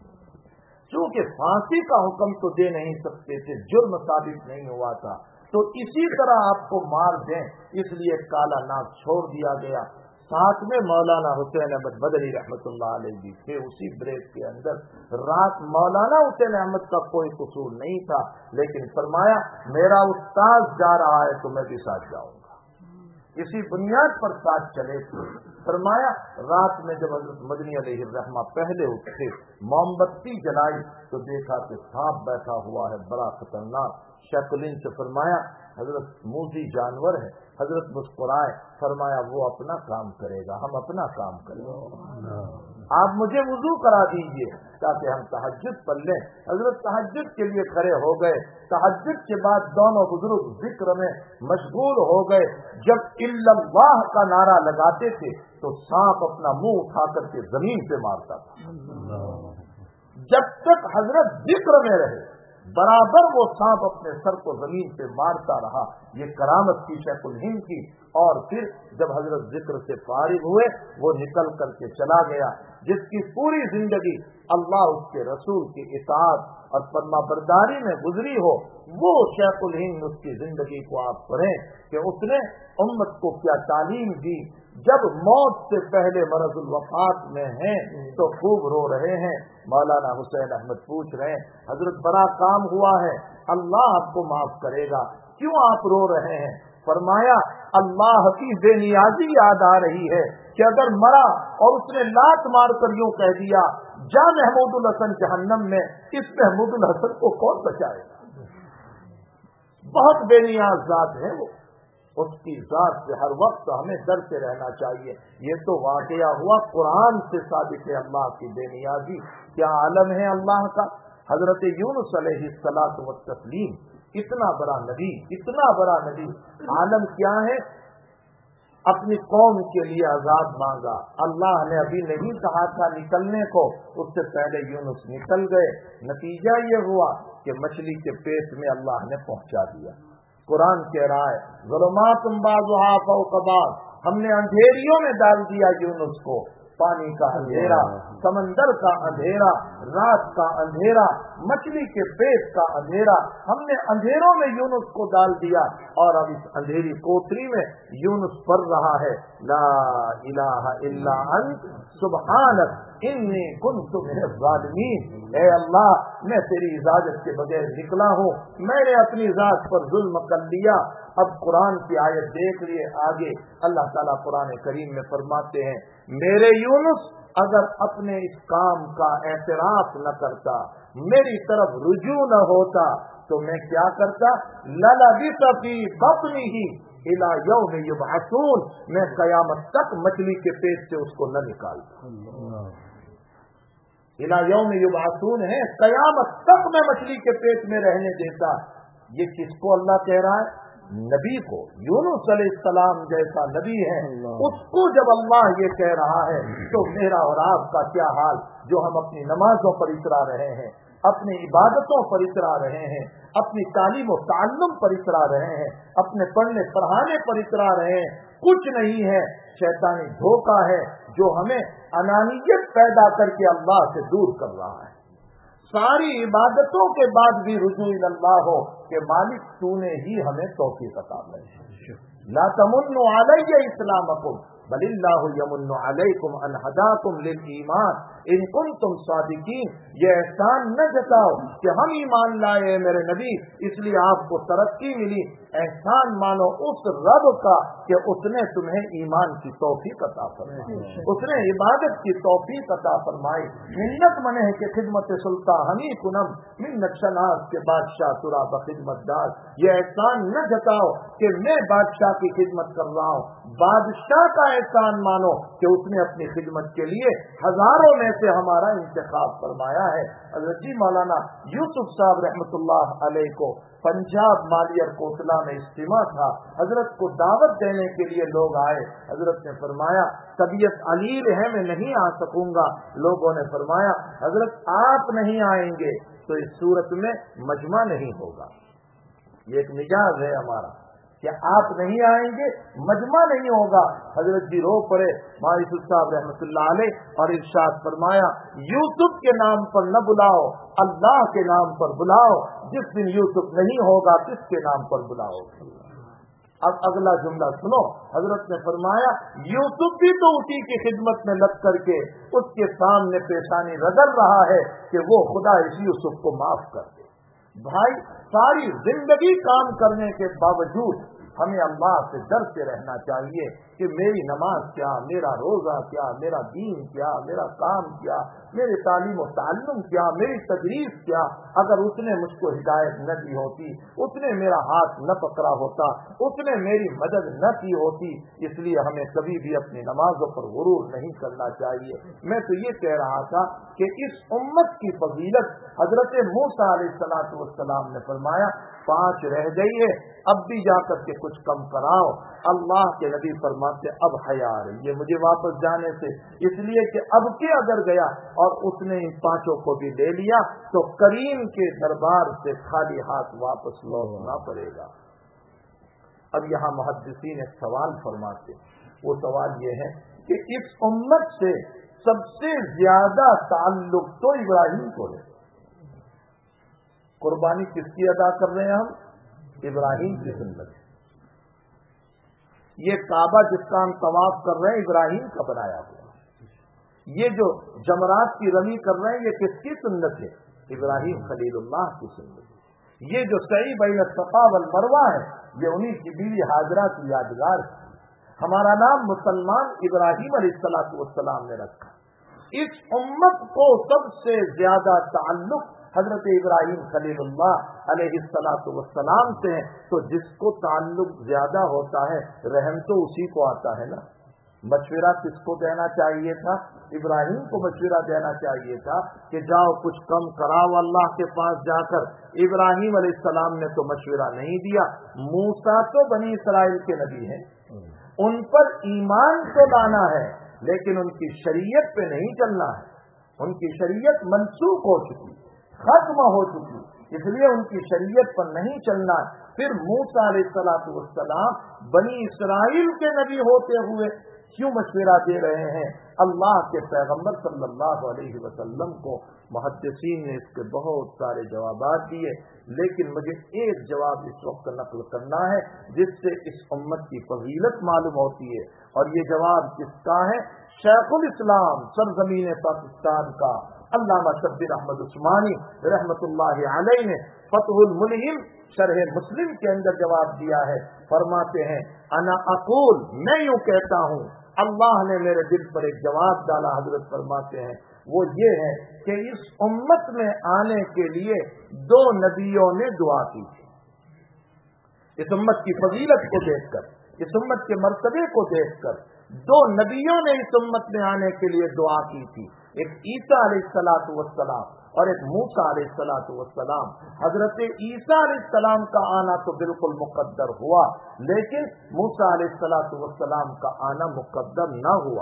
چونکہ پھانسی کا حکم تو دے نہیں سکتے تھے، جرم ثابت نہیں ہوا تھا، تو اسی طرح آپ کو مار دیں، اس لیے کالا ناگ چھوڑ دیا گیا. ساتھ میں مولانا حسین احمد مدنی رحمت اللہ علیہ بھی تھے اسی بریک کے اندر. رات مولانا حسین احمد کا کوئی قصور نہیں تھا، لیکن فرمایا میرا استاد جا رہا ہے تو میں بھی ساتھ جاؤں گا. اسی بنیاد پر ساتھ چلے تھے. فرمایا رات میں جب حضرت مدنی علیہ الرحمہ پہلے اٹھے، موم بتی جلائی تو دیکھا کہ سانپ بیٹھا ہوا ہے بڑا خطرناک. شیخ الہند سے فرمایا حضرت موذی جانور ہے. حضرت مسکرائے، فرمایا وہ اپنا کام کرے گا، ہم اپنا کام کریں گے. آپ مجھے وضو کرا دیجئے تاکہ ہم تہجد پڑھ لیں. حضرت تہجد کے لیے کھڑے ہو گئے. تہجد کے بعد دونوں بزرگ ذکر میں مشغول ہو گئے. جب الا اللہ کا نعرہ لگاتے تھے تو سانپ اپنا منہ اٹھا کر کے زمین پہ مارتا تھا. جب تک حضرت ذکر میں رہے برابر وہ سانپ اپنے سر کو زمین پہ مارتا رہا. یہ کرامت کی شیخ الہند کی. اور پھر جب حضرت ذکر سے فارغ ہوئے وہ نکل کر کے چلا گیا. جس کی پوری زندگی اللہ اس کے رسول کی اطاعت اور فرما برداری میں گزری ہو، وہ شیخ الہند اس کی زندگی کو آپ پڑھیں کہ اس نے امت کو کیا تعلیم دی. جب موت سے پہلے مرض الوفات میں ہیں تو خوب رو رہے ہیں. مولانا حسین احمد پوچھ رہے ہیں حضرت بڑا کام ہوا ہے، اللہ آپ کو معاف کرے گا، کیوں آپ رو رہے ہیں؟ فرمایا اللہ کی بے نیازی یاد آ رہی ہے کہ اگر مرا اور اس نے لات مار کر یوں کہہ دیا جا محمود الحسن جہنم میں، اس محمود الحسن کو کون بچائے گا؟ بہت بے نیاز ذات ہے وہ. اس کی ذات سے ہر وقت ہمیں ڈرتے رہنا چاہیے. یہ تو واقعہ ہوا، قرآن سے ثابت ہے اللہ کی بے نیازی. کیا عالم ہے اللہ کا. حضرت یونس علیہ الصلوۃ والتسلیم، اتنا بڑا نبی، اتنا بڑا نبی، عالم کیا ہے؟ اپنی قوم کے لیے عذاب مانگا. اللہ نے ابھی نہیں کہا تھا نکلنے کو، اس سے پہلے یونس نکل گئے. نتیجہ یہ ہوا کہ مچھلی کے پیٹ میں اللہ نے پہنچا دیا. قرآن کہہ رہا ہے ظلمات بعضها فوق بعض، ہم نے اندھیریوں میں ڈال دیا یونس کو، پانی کا اندھیرا، سمندر کا اندھیرا، رات کا اندھیرا، مچھلی کے پیٹ کا اندھیرا، ہم نے اندھیروں میں یونس کو ڈال دیا، اور اب اس اندھیری کوٹری میں یونس پڑھ رہا ہے لا الہ الا انت سبحانک انی کنت من الظالمین۔ اے اللہ میں تیری اجازت کے بغیر نکلا ہوں، میں نے اپنی ذات پر ظلم کر لیا۔ اب قرآن کی آیت دیکھ لیے آگے اللہ تعالیٰ قرآن کریم میں فرماتے ہیں میرے یونس اگر اپنے اس کام کا اعتراف نہ کرتا، میری طرف رجوع نہ ہوتا، تو میں کیا کرتا؟ لَلَبِثَ فِي بَطْنِهِ إِلَى يَوْمِ يُبْعَثُونَ، میں قیامت تک مچھلی کے پیٹ سے اس کو نہ نکالتا۔ إِلَى يَوْمِ يُبْعَثُونَ ہے قیامت تک میں مچھلی کے پیٹ میں رہنے دیتا۔ یہ کس کو اللہ کہہ رہا ہے؟ نبی کو، یونس علیہ السلام جیسا نبی ہے اس کو جب اللہ یہ کہہ رہا ہے تو میرا اور آپ کا کیا حال، جو ہم اپنی نمازوں پر اترا رہے ہیں، اپنی عبادتوں پر اترا رہے ہیں، اپنی تعلیم و تعلم پر اترا رہے ہیں، اپنے پڑھنے پڑھانے پر اترا رہے ہیں، کچھ نہیں ہے، شیطانی دھوکہ ہے جو ہمیں انانیت پیدا کر کے اللہ سے دور کر رہا ہے۔ ساری عبادتوں کے بعد بھی رجوع اللہ ہو کہ مالک تو نے ہی ہمیں توفیق عطا کی، لا تمنوا علی اسلامکم بل اللہ یمن علیکم ان ہداکم للایمان ان کنتم صادقین۔ یہ احسان نہ جتاؤ کہ ہم ایمان لائے میرے نبی اس لیے آپ کو ترقی ملی، احسان مانو اس رب کا کہ اس نے تمہیں ایمان کی توفیق عطا فرمائی، اس نے عبادت کی توفیق عطا فرمائی۔ منت منے ہے کہ خدمت سلطان ہمی کنم منت شناس کے بادشاہ ترا بخدمت دار، یہ احسان نہ جتاؤ کہ میں بادشاہ کی خدمت کر رہا ہوں، بادشاہ کا احسان مانو کہ اس نے اپنی خدمت کے لیے ہزاروں میں سے ہمارا انتخاب فرمایا ہے۔ حضرت جی مولانا یوسف صاحب رحمۃ اللہ علیہ کو پنجاب مالیار کوٹلہ میں اجتماع تھا، حضرت کو دعوت دینے کے لیے لوگ آئے، حضرت نے فرمایا طبیعت علیل ہے میں نہیں آ سکوں گا، لوگوں نے فرمایا حضرت آپ نہیں آئیں گے تو اس صورت میں مجمع نہیں ہوگا، یہ ایک مزاج ہے ہمارا کہ آپ نہیں آئیں گے مجمع نہیں ہوگا۔ حضرت جی رو پڑے یوسف صاحب رحمۃ اللہ علیہ اور ارشاد فرمایا یوسف کے نام پر نہ بلاؤ، اللہ کے نام پر بلاؤ، جس دن یوسف نہیں ہوگا کس کے نام پر بلاؤ۔ اب اگلا جملہ سنو، حضرت نے فرمایا یوسف بھی تو اسی کی خدمت میں لگ کر کے اس کے سامنے پیشانی رگڑ رہا ہے کہ وہ خدا اس یوسف کو معاف کر دے۔ بھائی ساری زندگی کام کرنے کے باوجود ہمیں اللہ سے ڈرتے رہنا چاہیے کہ میری نماز کیا، میرا روزہ کیا، میرا دین کیا، میرا کام کیا، میرے تعلیم و تعلم کیا، میری تدریس کیا۔ اگر اس نے مجھ کو ہدایت نہ دی ہوتی، اس نے میرا ہاتھ نہ پکڑا ہوتا، اس نے میری مدد نہ کی ہوتی، اس لیے ہمیں کبھی بھی اپنی نمازوں پر غرور نہیں کرنا چاہیے۔ میں تو یہ کہہ رہا تھا کہ اس امت کی فضیلت حضرت موسیٰ علیہ الصلوۃ والسلام نے فرمایا پانچ رہ گئی ہے، اب بھی جا کر کے کچھ کم کراؤ۔ اللہ کے نبی فرماتے اب حیا آ رہی ہے مجھے واپس جانے سے، اس لیے کہ اب کے اگر گیا اور اس نے ان پانچوں کو بھی لے لیا تو کریم کے دربار سے خالی ہاتھ واپس لوٹنا پڑے گا۔ اب یہاں محدثین ایک سوال فرماتے، وہ سوال یہ ہے کہ اس امت سے سب سے زیادہ تعلق تو ابراہیم کو ہے، قربانی کس کی ادا کر رہے ہیں ہم؟ ابراہیم کی سنت۔ یہ کعبہ جس کا ہم طواف کر رہے ہیں ابراہیم کا بنایا ہوا، یہ جو جمرات کی رمی کر رہے ہیں یہ کس کی سنت ہے؟ ابراہیم خلیل اللہ کی سنت ہے۔ یہ جو سعی بین الصفا والمروہ ہے یہ انہی کی بیوی حاجرہ کی یادگار ہے۔ ہمارا نام مسلمان ابراہیم علیہ الصلوۃ والسلام نے رکھا۔ اس امت کو سب سے زیادہ تعلق حضرت ابراہیم خلیل اللہ علیہ الصلوۃ والسلام سے ہے، تو جس کو تعلق زیادہ ہوتا ہے رحم تو اسی کو آتا ہے نا۔ مشورہ کس کو دینا چاہیے تھا؟ ابراہیم کو مشورہ دینا چاہیے تھا کہ جاؤ کچھ کم کراؤ اللہ کے پاس جا کر۔ ابراہیم علیہ السلام نے تو مشورہ نہیں دیا۔ موسیٰ تو بنی اسرائیل کے نبی ہیں، ان پر ایمان تو لانا ہے لیکن ان کی شریعت پہ نہیں چلنا ہے، ان کی شریعت منسوخ ہو چکی، ختم ہو چکی، اس لیے ان کی شریعت پر نہیں چلنا۔ پھر موسیٰ علیہ الصلوۃ والسلام بنی اسرائیل کے نبی ہوتے ہوئے کیوں مشورہ دے رہے ہیں؟ اللہ کے پیغمبر صلی اللہ علیہ وسلم کو محدثین نے اس کے بہت سارے جوابات دیے، لیکن مجھے ایک جواب اس وقت نقل کرنا ہے جس سے اس امت کی فضیلت معلوم ہوتی ہے، اور یہ جواب کس کا ہے؟ شیخ الاسلام سرزمین پاکستان کا علامہ شبیر احمد عثمانی رحمت اللہ علیہ نے فتح الملہم شرح مسلم کے اندر جواب دیا ہے۔ فرماتے ہیں انا اقول، میں یوں کہتا ہوں، اللہ نے میرے دل پر ایک جواب ڈالا، حضرت فرماتے ہیں وہ یہ ہے کہ اس امت میں آنے کے لیے دو نبیوں نے دعا کی تھی۔ اس امت کی فضیلت کو دیکھ کر، اس امت کے مرتبے کو دیکھ کر دو نبیوں نے اس امت میں آنے کے لیے دعا کی تھی، ایک عیسیٰ علیہ الصلوۃ والسلام اور ایک موسیٰ علیہ الصلوۃ والسلام۔ حضرت عیسیٰ علیہ السلام کا آنا تو بالکل مقدر ہوا، لیکن موسیٰ علیہ الصلوۃ والسلام کا آنا مقدر نہ ہوا۔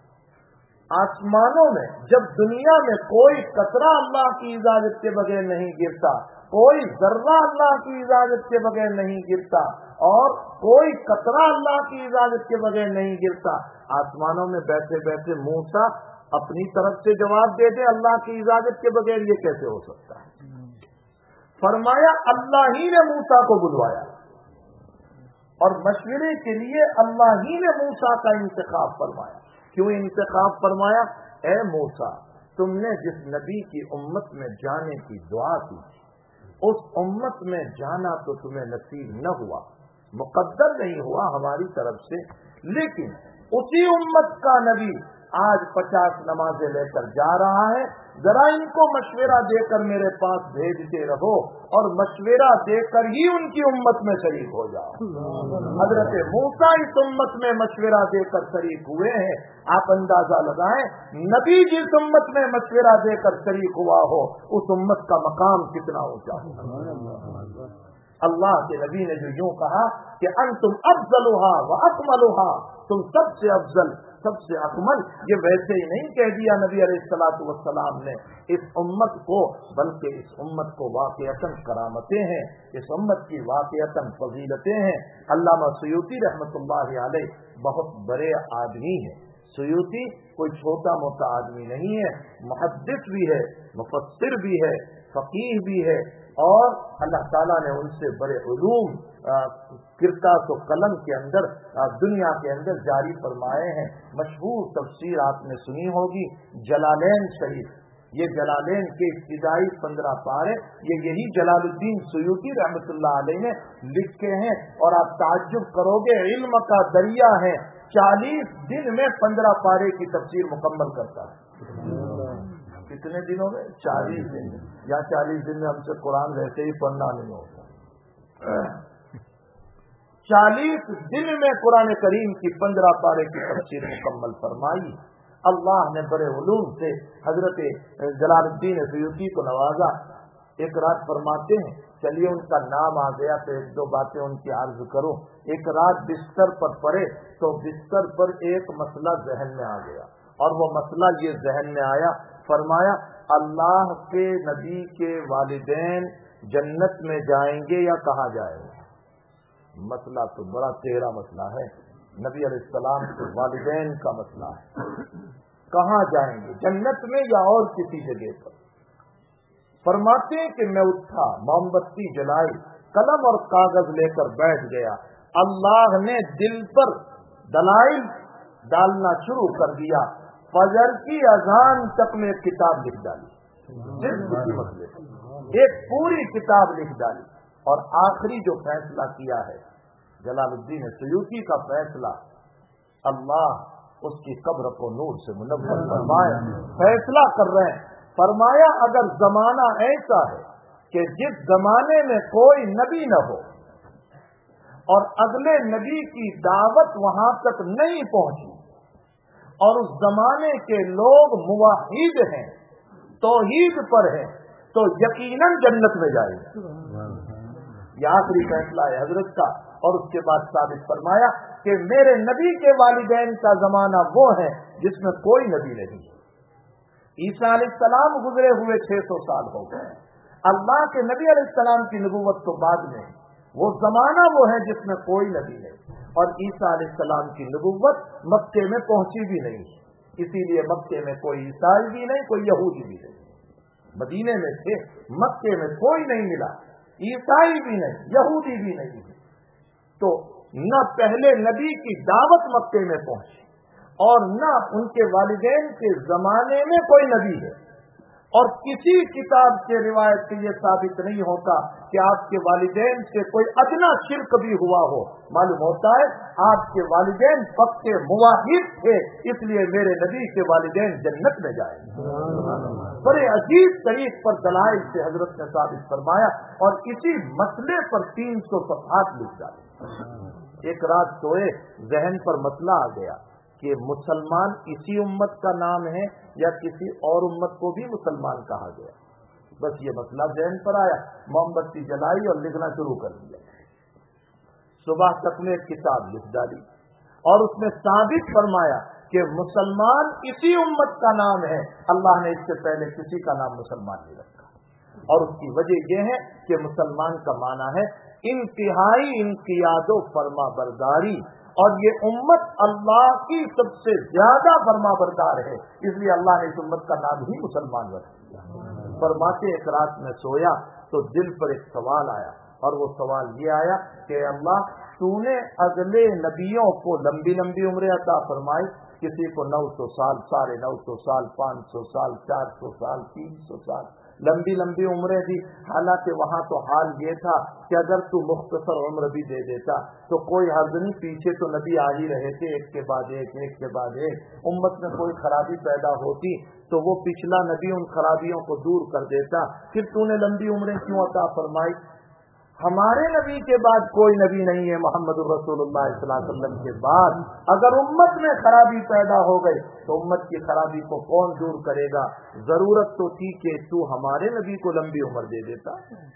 آسمانوں میں جب دنیا میں کوئی قطرہ اللہ کی اجازت کے بغیر نہیں گرتا، کوئی ذرہ اللہ کی اجازت کے بغیر نہیں گرتا، اور کوئی قطرہ اللہ کی اجازت کے بغیر نہیں گرتا، آسمانوں میں بیٹھے بیٹھے موسیٰ اپنی طرف سے جواب دے دے اللہ کی اجازت کے بغیر، یہ کیسے ہو سکتا ہے؟ فرمایا اللہ ہی نے موسیٰ کو بلوایا، اور مشورے کے لیے اللہ ہی نے موسیٰ کا انتخاب فرمایا۔ کیوں انتخاب فرمایا؟ اے موسیٰ، تم نے جس نبی کی امت میں جانے کی دعا کی، اس امت میں جانا تو تمہیں نصیب نہ ہوا، مقدر نہیں ہوا ہماری طرف سے، لیکن اسی امت کا نبی آج پچاس نمازیں لے کر جا رہا ہے، ذرا ان کو مشورہ دے کر میرے پاس بھیجتے رہو، اور مشورہ دے کر ہی ان کی امت میں شریک ہو جاؤ۔ حضرت موسیٰ اس امت میں مشورہ دے کر شریک ہوئے ہیں۔ آپ اندازہ لگائیں، نبی جس امت میں مشورہ دے کر شریک ہوا ہو، اس امت کا مقام کتنا اونچا ہو۔ اللہ کے نبی نے جو یوں کہا کہ انتم افضلھا واکملھا، تم سب سے افضل، سب سے اکمل، یہ ویسے ہی نہیں کہہ دیا نبی علیہ الصلوۃ والسلام نے اس امت کو، بلکہ اس امت کو واقعتاً کرامتیں ہیں، اس امت کی واقعتاً فضیلتیں ہیں۔ علامہ سیوطی رحمۃ اللہ علیہ بہت بڑے آدمی ہیں۔ سیوطی کوئی چھوٹا موٹا آدمی نہیں ہے، محدث بھی ہے، مفسر بھی ہے، فقیہ بھی ہے، اور اللہ تعالیٰ نے ان سے بڑے علوم کرتاس و قلم کے اندر دنیا کے اندر جاری فرمائے ہیں۔ مشہور تفسیر آپ نے سنی ہوگی جلالین شریف، یہ جلالین کے ابتدائی پندرہ پارے یہ یہی جلال الدین سیوطی رحمۃ اللہ علیہ نے لکھے ہیں، اور آپ تعجب کرو گے، علم کا دریا ہے، چالیس دن میں پندرہ پارے کی تفسیر مکمل کرتا ہے۔ کتنے دنوں میں؟ چالیس دن میں، یا چالیس دن میں ہم سے قرآن ویسے ہی پڑھنا نہیں ہوتا۔ چالیس دن میں قرآن کریم کی پندرہ پارے کی تفسیر مکمل فرمائی۔ اللہ نے بڑے علوم سے حضرت جلال الدین سیوطی کو نوازا۔ ایک رات فرماتے ہیں، چلیے ان کا نام آ گیا تو ایک دو باتیں ان کی عرض کرو۔ ایک رات بستر پر پڑے تو بستر پر ایک مسئلہ ذہن میں آ گیا، اور وہ مسئلہ یہ ذہن میں آیا، فرمایا اللہ کے نبی کے والدین جنت میں جائیں گے یا کہاں جائیں گے؟ مسئلہ تو بڑا تیرا مسئلہ ہے، نبی علیہ السلام کے والدین کا مسئلہ ہے، کہاں جائیں گے، جنت میں یا اور کسی جگہ پر؟ فرماتے ہیں کہ میں اٹھا، موم بتی جلائی، قلم اور کاغذ لے کر بیٹھ گیا، اللہ نے دل پر دلائل ڈالنا شروع کر دیا، فجر کی اذان تک میں ایک کتاب لکھ ڈالی، صرف اسی مسئلے پر ایک پوری کتاب لکھ ڈالی، اور آخری جو فیصلہ کیا ہے جلال الدین سیوطی کا فیصلہ، اللہ اس کی قبر کو نور سے منور فرمایا، فیصلہ کر رہے ہیں، فرمایا اگر زمانہ ایسا ہے کہ جس زمانے میں کوئی نبی نہ ہو اور اگلے نبی کی دعوت وہاں تک نہیں پہنچی، اور اس زمانے کے لوگ موحد ہیں، توحید پر ہیں، تو یقیناً جنت میں جائیں گے۔ یہ آخری فیصلہ ہے حضرت کا، اور اس کے بعد ثابت فرمایا کہ میرے نبی کے والدین کا زمانہ وہ ہے جس میں کوئی نبی نہیں۔ عیسیٰ علیہ السلام گزرے ہوئے چھ سو سال ہو گئے، اللہ کے نبی علیہ السلام کی نبوت تو بعد میں، وہ زمانہ وہ ہے جس میں کوئی نبی نہیں، اور عیسیٰ علیہ السلام کی نبوت مکے میں پہنچی بھی نہیں، اسی لیے مکے میں کوئی عیسائی بھی نہیں، کوئی یہودی بھی نہیں، مدینے میں تھے، مکے میں کوئی نہیں ملا، عیسائی بھی نہیں، یہودی بھی نہیں، تو نہ پہلے نبی کی دعوت مکے میں پہنچی اور نہ ان کے والدین کے زمانے میں کوئی نبی ہے، اور کسی کتاب کے روایت سے یہ ثابت نہیں ہوتا کہ آپ کے والدین سے کوئی ادنا شرک بھی ہوا ہو، معلوم ہوتا ہے آپ کے والدین پکے موحد تھے، اس لیے میرے نبی کے والدین جنت میں جائیں گے۔ بڑے عجیب طریق پر دلائل سے حضرت نے ثابت فرمایا، اور اسی مسئلے پر تین سو صفحات لکھ ڈالے۔ ایک رات سوئے، ذہن پر مسئلہ آ گیا کہ مسلمان اسی امت کا نام ہے یا کسی اور امت کو بھی مسلمان کہا گیا، بس یہ مسئلہ ذہن پر آیا، موم بتی جلائی اور لکھنا شروع کر دیا۔ صبح تک میں ایک کتاب لکھ ڈالی اور اس میں ثابت فرمایا کہ مسلمان اسی امت کا نام ہے، اللہ نے اس سے پہلے کسی کا نام مسلمان نہیں رکھا، اور اس کی وجہ یہ ہے کہ مسلمان کا معنی ہے انتہائی انقیاد و فرما برداری، اور یہ امت اللہ کی سب سے زیادہ فرما بردار ہے، اس لیے اللہ نے اس امت کا نام ہی مسلمان رکھ دیا۔ فرماتے ایک رات میں سویا تو دل پر ایک سوال آیا، اور وہ سوال یہ آیا کہ اللہ تو نے اگلے نبیوں کو لمبی لمبی عمریں عطا فرمائی، کسی کو نو سو سال، ساڑھے نو سو سال، پانچ سو سال، چار سو سال، تین سو سال، لمبی لمبی عمریں دی، حالانکہ وہاں تو حال یہ تھا کہ اگر تو مختصر عمر بھی دے دیتا تو کوئی حرض نہیں، پیچھے تو نبی آ ہی رہے تھے ایک کے بعد ایک، ایک کے بعد ایک، امت میں کوئی خرابی پیدا ہوتی تو وہ پچھلا نبی ان خرابیوں کو دور کر دیتا، پھر تو نے لمبی عمریں کیوں عطا فرمائی؟ ہمارے نبی کے بعد کوئی نبی نہیں ہے، محمد الرسول اللہ صلی اللہ علیہ وسلم کے بعد اگر امت میں خرابی پیدا ہو گئی تو امت کی خرابی کو کون دور کرے گا؟ ضرورت تو تھی کہ تو ہمارے نبی کو لمبی عمر دے دیتا،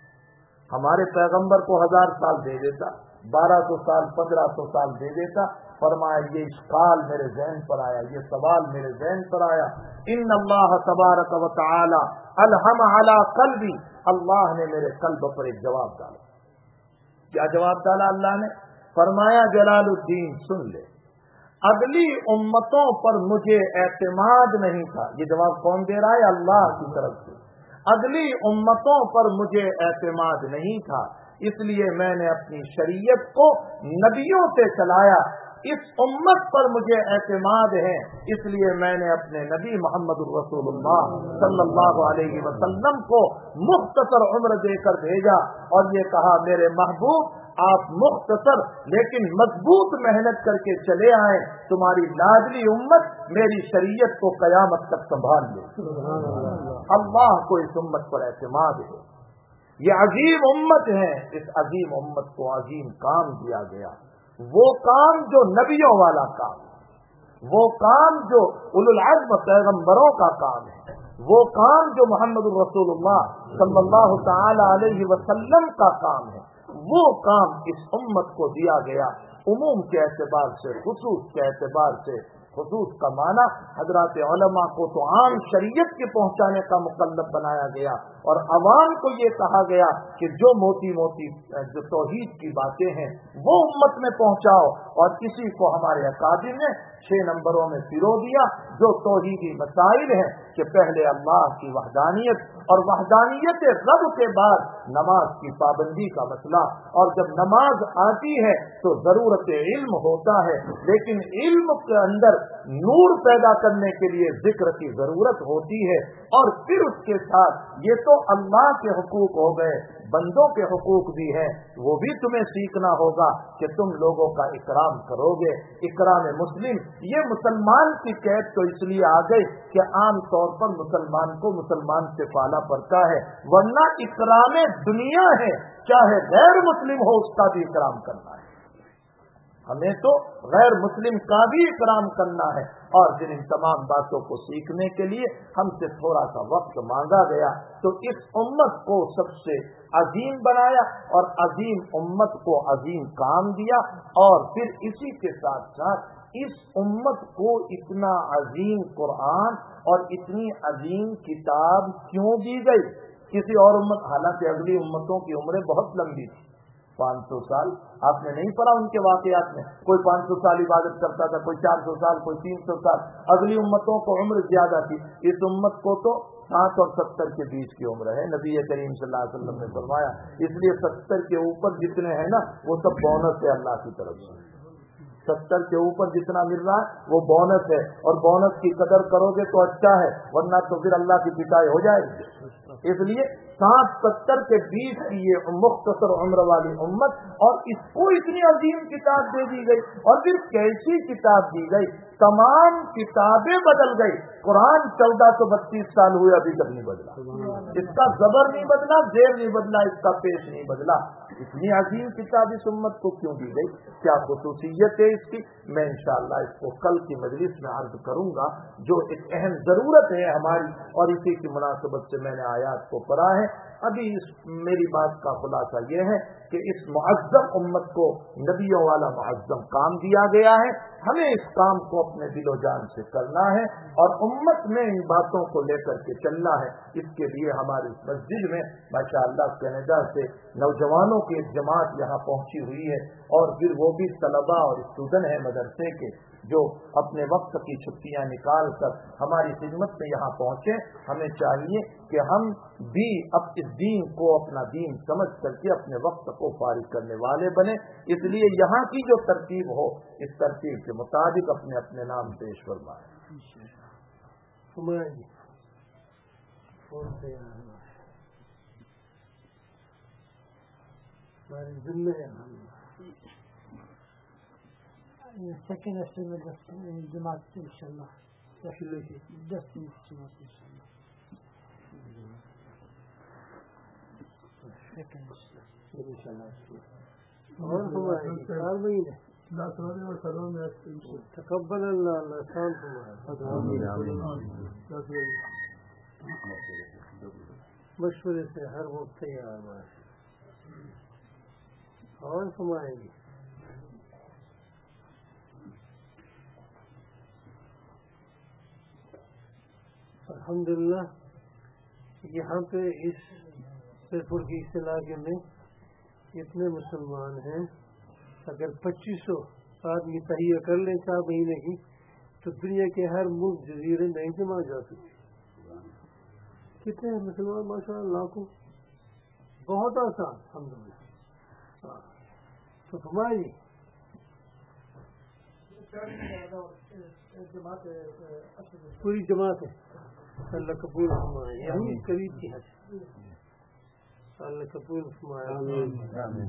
ہمارے پیغمبر کو ہزار سال دے دیتا، بارہ سو سال، پندرہ سو سال دے دیتا۔ فرمایا یہ اشکال میرے ذہن پر آیا، یہ سوال میرے ذہن پر آیا، ان اللہ تبارک و تعالی الہم علی قلبی، اللہ نے میرے قلب پر ایک جواب ڈالا۔ کیا جواب ڈالا اللہ نے؟ فرمایا جلال الدین سن لے، اگلی امتوں پر مجھے اعتماد نہیں تھا، یہ جواب کون دے رہا ہے؟ اللہ کی طرف سے، اگلی امتوں پر مجھے اعتماد نہیں تھا، اس لیے میں نے اپنی شریعت کو نبیوں سے چلایا، اس امت پر مجھے اعتماد ہے، اس لیے میں نے اپنے نبی محمد الرسول اللہ صلی اللہ علیہ وسلم کو مختصر عمر دے کر بھیجا، اور یہ کہا میرے محبوب آپ مختصر لیکن مضبوط محنت کر کے چلے آئیں، تمہاری لاڈلی امت میری شریعت کو قیامت تک سنبھال لے۔ اللہ کو اس امت پر اعتماد ہے، یہ عظیم امت ہے، اس عظیم امت کو عظیم کام دیا گیا، وہ کام جو نبیوں والا کام، وہ کام جو اولو العزم پیغمبروں کا کام ہے، وہ کام جو محمد الرسول اللہ صلی اللہ تعالی علیہ وسلم کا کام ہے، وہ کام اس امت کو دیا گیا، عموم کے اعتبار سے، خصوص کے اعتبار سے۔ خصوص کا معنی حضرات علماء کو تو عام شریعت کے پہنچانے کا مکلف بنایا گیا، اور عوام کو یہ کہا گیا کہ جو موٹی موٹی جو توحید کی باتیں ہیں وہ امت میں پہنچاؤ، اور کسی کو ہمارے اکابر نے چھ نمبروں میں پرو دیا جو توحیدی مسائل ہیں کہ پہلے اللہ کی وحدانیت، اور وحدانیت رب کے بعد نماز کی پابندی کا مسئلہ، اور جب نماز آتی ہے تو ضرورت علم ہوتا ہے، لیکن علم کے اندر نور پیدا کرنے کے لیے ذکر کی ضرورت ہوتی ہے، اور پھر اس کے ساتھ یہ تو اللہ کے حقوق ہو گئے، بندوں کے حقوق بھی ہیں، وہ بھی تمہیں سیکھنا ہوگا کہ تم لوگوں کا اکرام کرو گے۔ اکرام مسلم، یہ مسلمان کی قید تو اس لیے آ گئی کہ عام طور پر مسلمان کو مسلمان سے پالا پڑتا ہے، ورنہ اکرام دنیا ہے، چاہے غیر مسلم ہو اس کا بھی اکرام کرنا ہے، ہمیں تو غیر مسلم کا بھی اکرام کرنا ہے۔ اور جن ان تمام باتوں کو سیکھنے کے لیے ہم سے تھوڑا سا وقت مانگا گیا تو اس امت کو سب سے عظیم بنایا، اور عظیم امت کو عظیم کام دیا، اور پھر اسی کے ساتھ ساتھ اس امت کو اتنا عظیم قرآن اور اتنی عظیم کتاب کیوں دی گئی؟ کسی اور امت، حالانکہ اگلی امتوں کی عمریں بہت لمبی تھی، पाँच सौ साल आपने नहीं पढ़ा उनके वाकयात में? कोई पाँच सौ साल इबादत करता था, कोई चार सौ साल, कोई तीन सौ साल। अगली उम्मतों को उम्र ज्यादा थी, इस उम्मत को तो साठ और सत्तर के बीच की उम्र है। नबी करीम सल्लल्लाहु अलैहि वसल्लम ने फरमाया, इसलिए सत्तर के ऊपर जितने हैं ना वो सब बोनस है अल्लाह की तरफ से। सत्तर के ऊपर जितना मिल रहा है वो बोनस है, और बोनस की कदर करोगे तो अच्छा है, वरना तो फिर अल्लाह की पिटाई हो जाएगी। इसलिए साठ सत्तर के बीच की ये मुख्तसर उम्र वाली उम्मत, और इसको इतनी अजीम किताब दे दी गई। और फिर कैसी किताब दी गई, तमाम किताबें बदल गई। कुरान चौदह सौ बत्तीस साल हुए अभी तक नहीं बदला, इसका जबर नहीं बदला, जेर नहीं बदला, इसका पेश नहीं बदला। इतनी अजीम किताब इस उम्मत को क्यों दी गई, क्या खुसूसियत है इसकी, मैं इंशाअल्लाह इसको कल की मजलिस में अर्ज करूंगा, जो एक अहम जरूरत है हमारी, और इसी की मुनासबत से मैंने आयात को पढ़ा है। अभी इस मेरी बात का खुलासा ये है कि इस मुअज्जम उम्मत को नबियों वाला मुअज्जम काम दिया गया है, हमें इस काम को अपने दिलो जान से करना है, और उम्मत में इन बातों को लेकर के चलना है। इसके लिए हमारी मस्जिद में माशाअल्लाह कनाडा से नौजवानों की एक जमात यहाँ पहुंची हुई है, और फिर वो भी तलबा और स्टूडेंट है मदरसे के, जो अपने वक्त की छुट्टियां निकाल कर हमारी खिदमत में यहाँ पहुंचे। हमें चाहिए कि हम भी अब इस दीन को अपना दीन समझ करके अपने वक्त को फारिग करने वाले बने। इसलिए यहाँ की जो तरतीब हो, इस तरतीब के मुताबिक अपने अपने नाम पेश फरमाएं। सेकेंड एस्टर में दस जमात इंशाल्लाह, दस दस जमात इंशाल्लाह। सेकेंड और हमारे चार महीने तकब्बल अल्लाह आसान मशवरे से हर वक्त तैयार है। और हमारे अल्हम्दुलिल्लाह यहाँ पे इस शेरपुर की इस इलाके में इतने मुसलमान हैं, अगर पच्चीस सौ आदमी तहिया कर लें चार महीने की, तो दुनिया के हर मुल्क जजीरे नहीं जमा जा सकते। कितने मुसलमान माशाअल्लाह लाखों, बहुत आसान अल्हम्दुलिल्लाह। तो हमारी पूरी जमात है, अल्लाह कबूल फरमाए, यही करीब की है, अल्लाह कबूल फरमाए।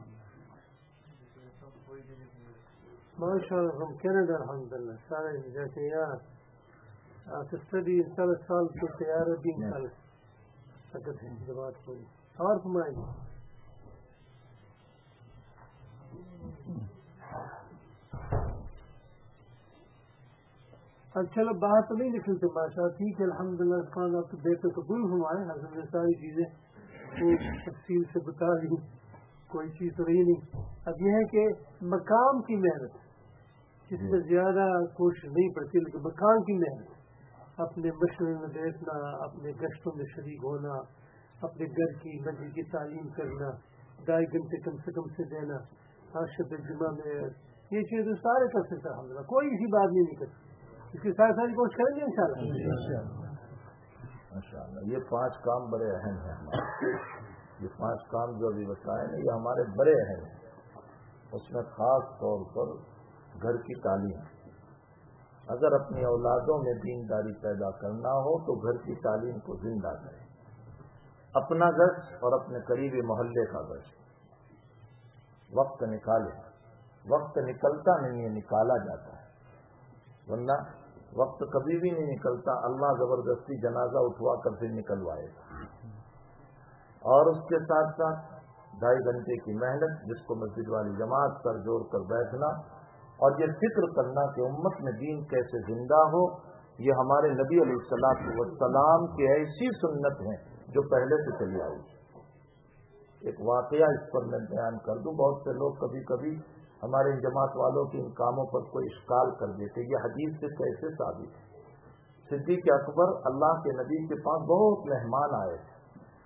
माशाअल्लाह हम कनाडा अल्हम्दुलिल्लाह सारे जैसे यार to study in साल साल तो तैयार है, तीन साल अगर है जमात पूरी। और फरमाए अब चलो बाहर तो नहीं निकलते माशाअल्लाह, ठीक है अल्हम्दुलिल्लाह, खान आप तो बेहतर कबूल हुआ है। हजरत ने सारी चीजें वो तफसील से बता दी, कोई चीज तो रही नहीं। अब यह है कि मकाम की मेहनत, जिसमें ज्यादा कोशिश नहीं पड़ती, लेकिन मकाम की मेहनत, अपने मशवरे में बैठना, अपने गश्तों में शरीक होना, अपने घर की मस्जिद की तालीम करना, ढाई घंटे कम से कम से देना, आशब जुमा में, ये चीजें सारे कर सकता है, कोई इसी बात नहीं निकलती। इसके साथ साथ कोशिश करेंगे इंशाअल्लाह। माशाअल्लाह ये पांच काम बड़े अहम हैं हमारे, ये पांच काम जो अभी बताए ना ये हमारे बड़े अहम हैं। उसमें खास तौर पर घर की तालीम, अगर अपनी औलादों में दीनदारी पैदा करना हो तो घर की तालीम को जिंदा करें। अपना गश्त और अपने करीबी मोहल्ले का गश्त, वक्त निकाले, वक्त निकलता नहीं है, निकाला जाता है, वरना वक्त कभी भी नहीं निकलता, अल्लाह जबरदस्ती जनाजा उठवा कर फिर निकलवाएगा। और उसके साथ साथ ढाई घंटे की मेहनत, जिसको मस्जिद वाली जमात कर जोड़ कर बैठना, और ये फिक्र करना कि उम्मत में दीन कैसे जिंदा हो। ये हमारे नबी अलैहिस्सलातु वस्सलाम की ऐसी सुन्नत है जो पहले से चली आई। एक वाकया इस पर मैं बयान कर दूं, बहुत से लोग कभी कभी हमारे जमात वालों के इन कामों पर कोई इश्काल कर देते, ये हदीस से कैसे साबित है। सिद्दीक अकबर अल्लाह के नबी के पास बहुत मेहमान आए थे,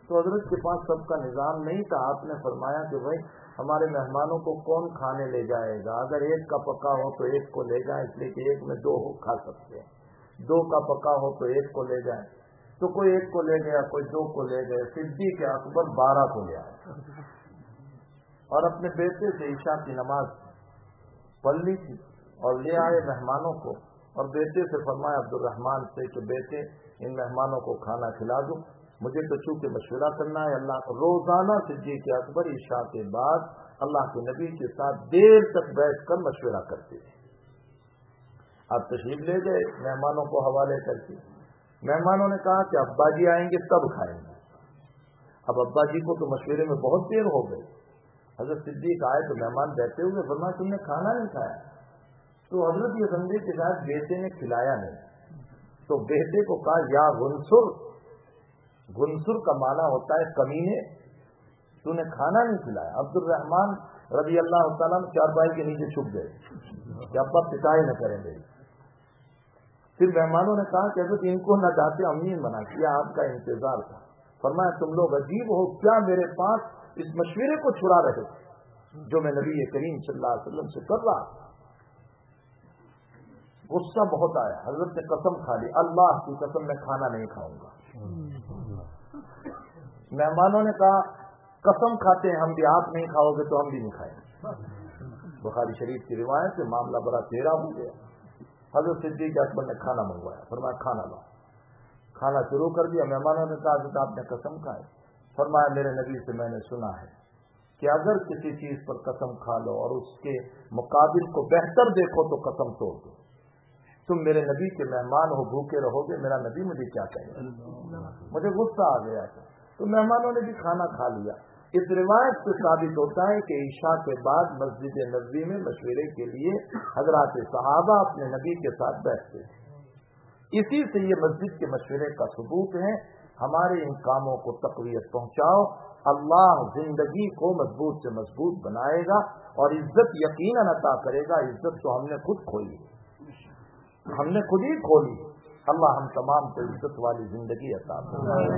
تو حضرت کے پاس سب کا نظام نہیں تھا. آپ نے فرمایا کہ بھائی ہمارے مہمانوں کو کون کھانے لے جائے گا؟ اگر ایک کا پکا ہو تو ایک کو لے جائیں، اس لیے کہ ایک میں دو کھا سکتے ہیں. دو کا پکا ہو تو ایک کو لے جائیں. تو کوئی ایک کو لے گیا، کوئی دو کو لے گئے. صدیق اکبر بارہ کو لے آئے اور اپنے بیٹے سے عشاء کی نماز پڑھ لی تھی اور لے آئے مہمانوں کو. اور بیٹے سے فرمایا عبد الرحمان سے کہ بیٹے ان مہمانوں کو کھانا کھلا دو، مجھے تو چونکہ مشورہ کرنا ہے. اللہ روزانہ صدیق اکبر عشاء کے بعد اللہ کے نبی کے ساتھ دیر تک بیٹھ کر مشورہ کرتے تھے. آپ تشریف لے گئے مہمانوں کو حوالے کر کے. مہمانوں نے کہا کہ ابا جی آئیں گے تب کھائیں گے. اب ابا جی کو تو مشورے میں بہت دیر ہو گئی. حضرت صدیق آئے تو مہمان بیٹھے ہوئے، فرمایا تم نے کھانا نہیں کھایا. تو حضرت یہ بندے کے ساتھ بیٹے نے کھلایا نہیں. تو بیٹے کو کہا یا گنسر، گنسر کا معنی ہوتا ہے کمینے، تو نے کھانا نہیں کھلایا. عبد الرحمان رضی اللہ تعالیٰ چارپائی کے نیچے چھپ گئے کہ ابا پٹائی نہ کریں گے. پھر مہمانوں نے کہا کہ حضرت ان کو نہ چاہتے امین بنا کیا، آپ کا انتظار تھا. فرمایا تم لوگ عجیب ہو، کیا میرے پاس اس مشورے کو چھڑا رہے تھے جو میں نبی کریم صلی اللہ علیہ وسلم سے کر رہا. غصہ بہت آیا. حضرت نے قسم کھا لی، اللہ کی قسم میں کھانا نہیں کھاؤں گا. مہمانوں نے کہا قسم کھاتے ہیں ہم بھی، آپ نہیں کھاؤ گے تو ہم بھی نہیں کھائیں. بخاری شریف کی روایت سے معاملہ بڑا تیرا ہو گیا. حضرت صدیق اکبر نے کھانا منگوایا. فرمایا کھانا لاؤ. کھانا شروع کر دیا. مہمانوں نے کہا کہ آپ نے قسم کھائی. فرمایا میرے نبی سے میں نے سنا ہے کہ اگر کسی چیز پر قسم کھا لو اور اس کے مقابل کو بہتر دیکھو تو قسم توڑ دو. تم میرے نبی کے مہمان ہو، بھوکے رہو گے، میرا نبی مجھے کیا کہے گا؟ مجھے غصہ آ گیا تھا. تو مہمانوں نے بھی کھانا کھا لیا. اس روایت سے ثابت ہوتا ہے کہ عشاء کے بعد مسجد نبوی میں مشورے کے لیے حضرات صحابہ اپنے نبی کے ساتھ بیٹھتے تھے. اسی سے یہ مسجد کے مشورے کا ثبوت ہے. ہمارے ان کاموں کو تقویت پہنچاؤ، اللہ زندگی کو مضبوط سے مضبوط بنائے گا اور عزت یقیناً عطا کرے گا. عزت تو ہم نے خود کھوئی، ہم نے خود ہی کھولی. اللہ ہم تمام کو عزت والی زندگی عطا فرمائے.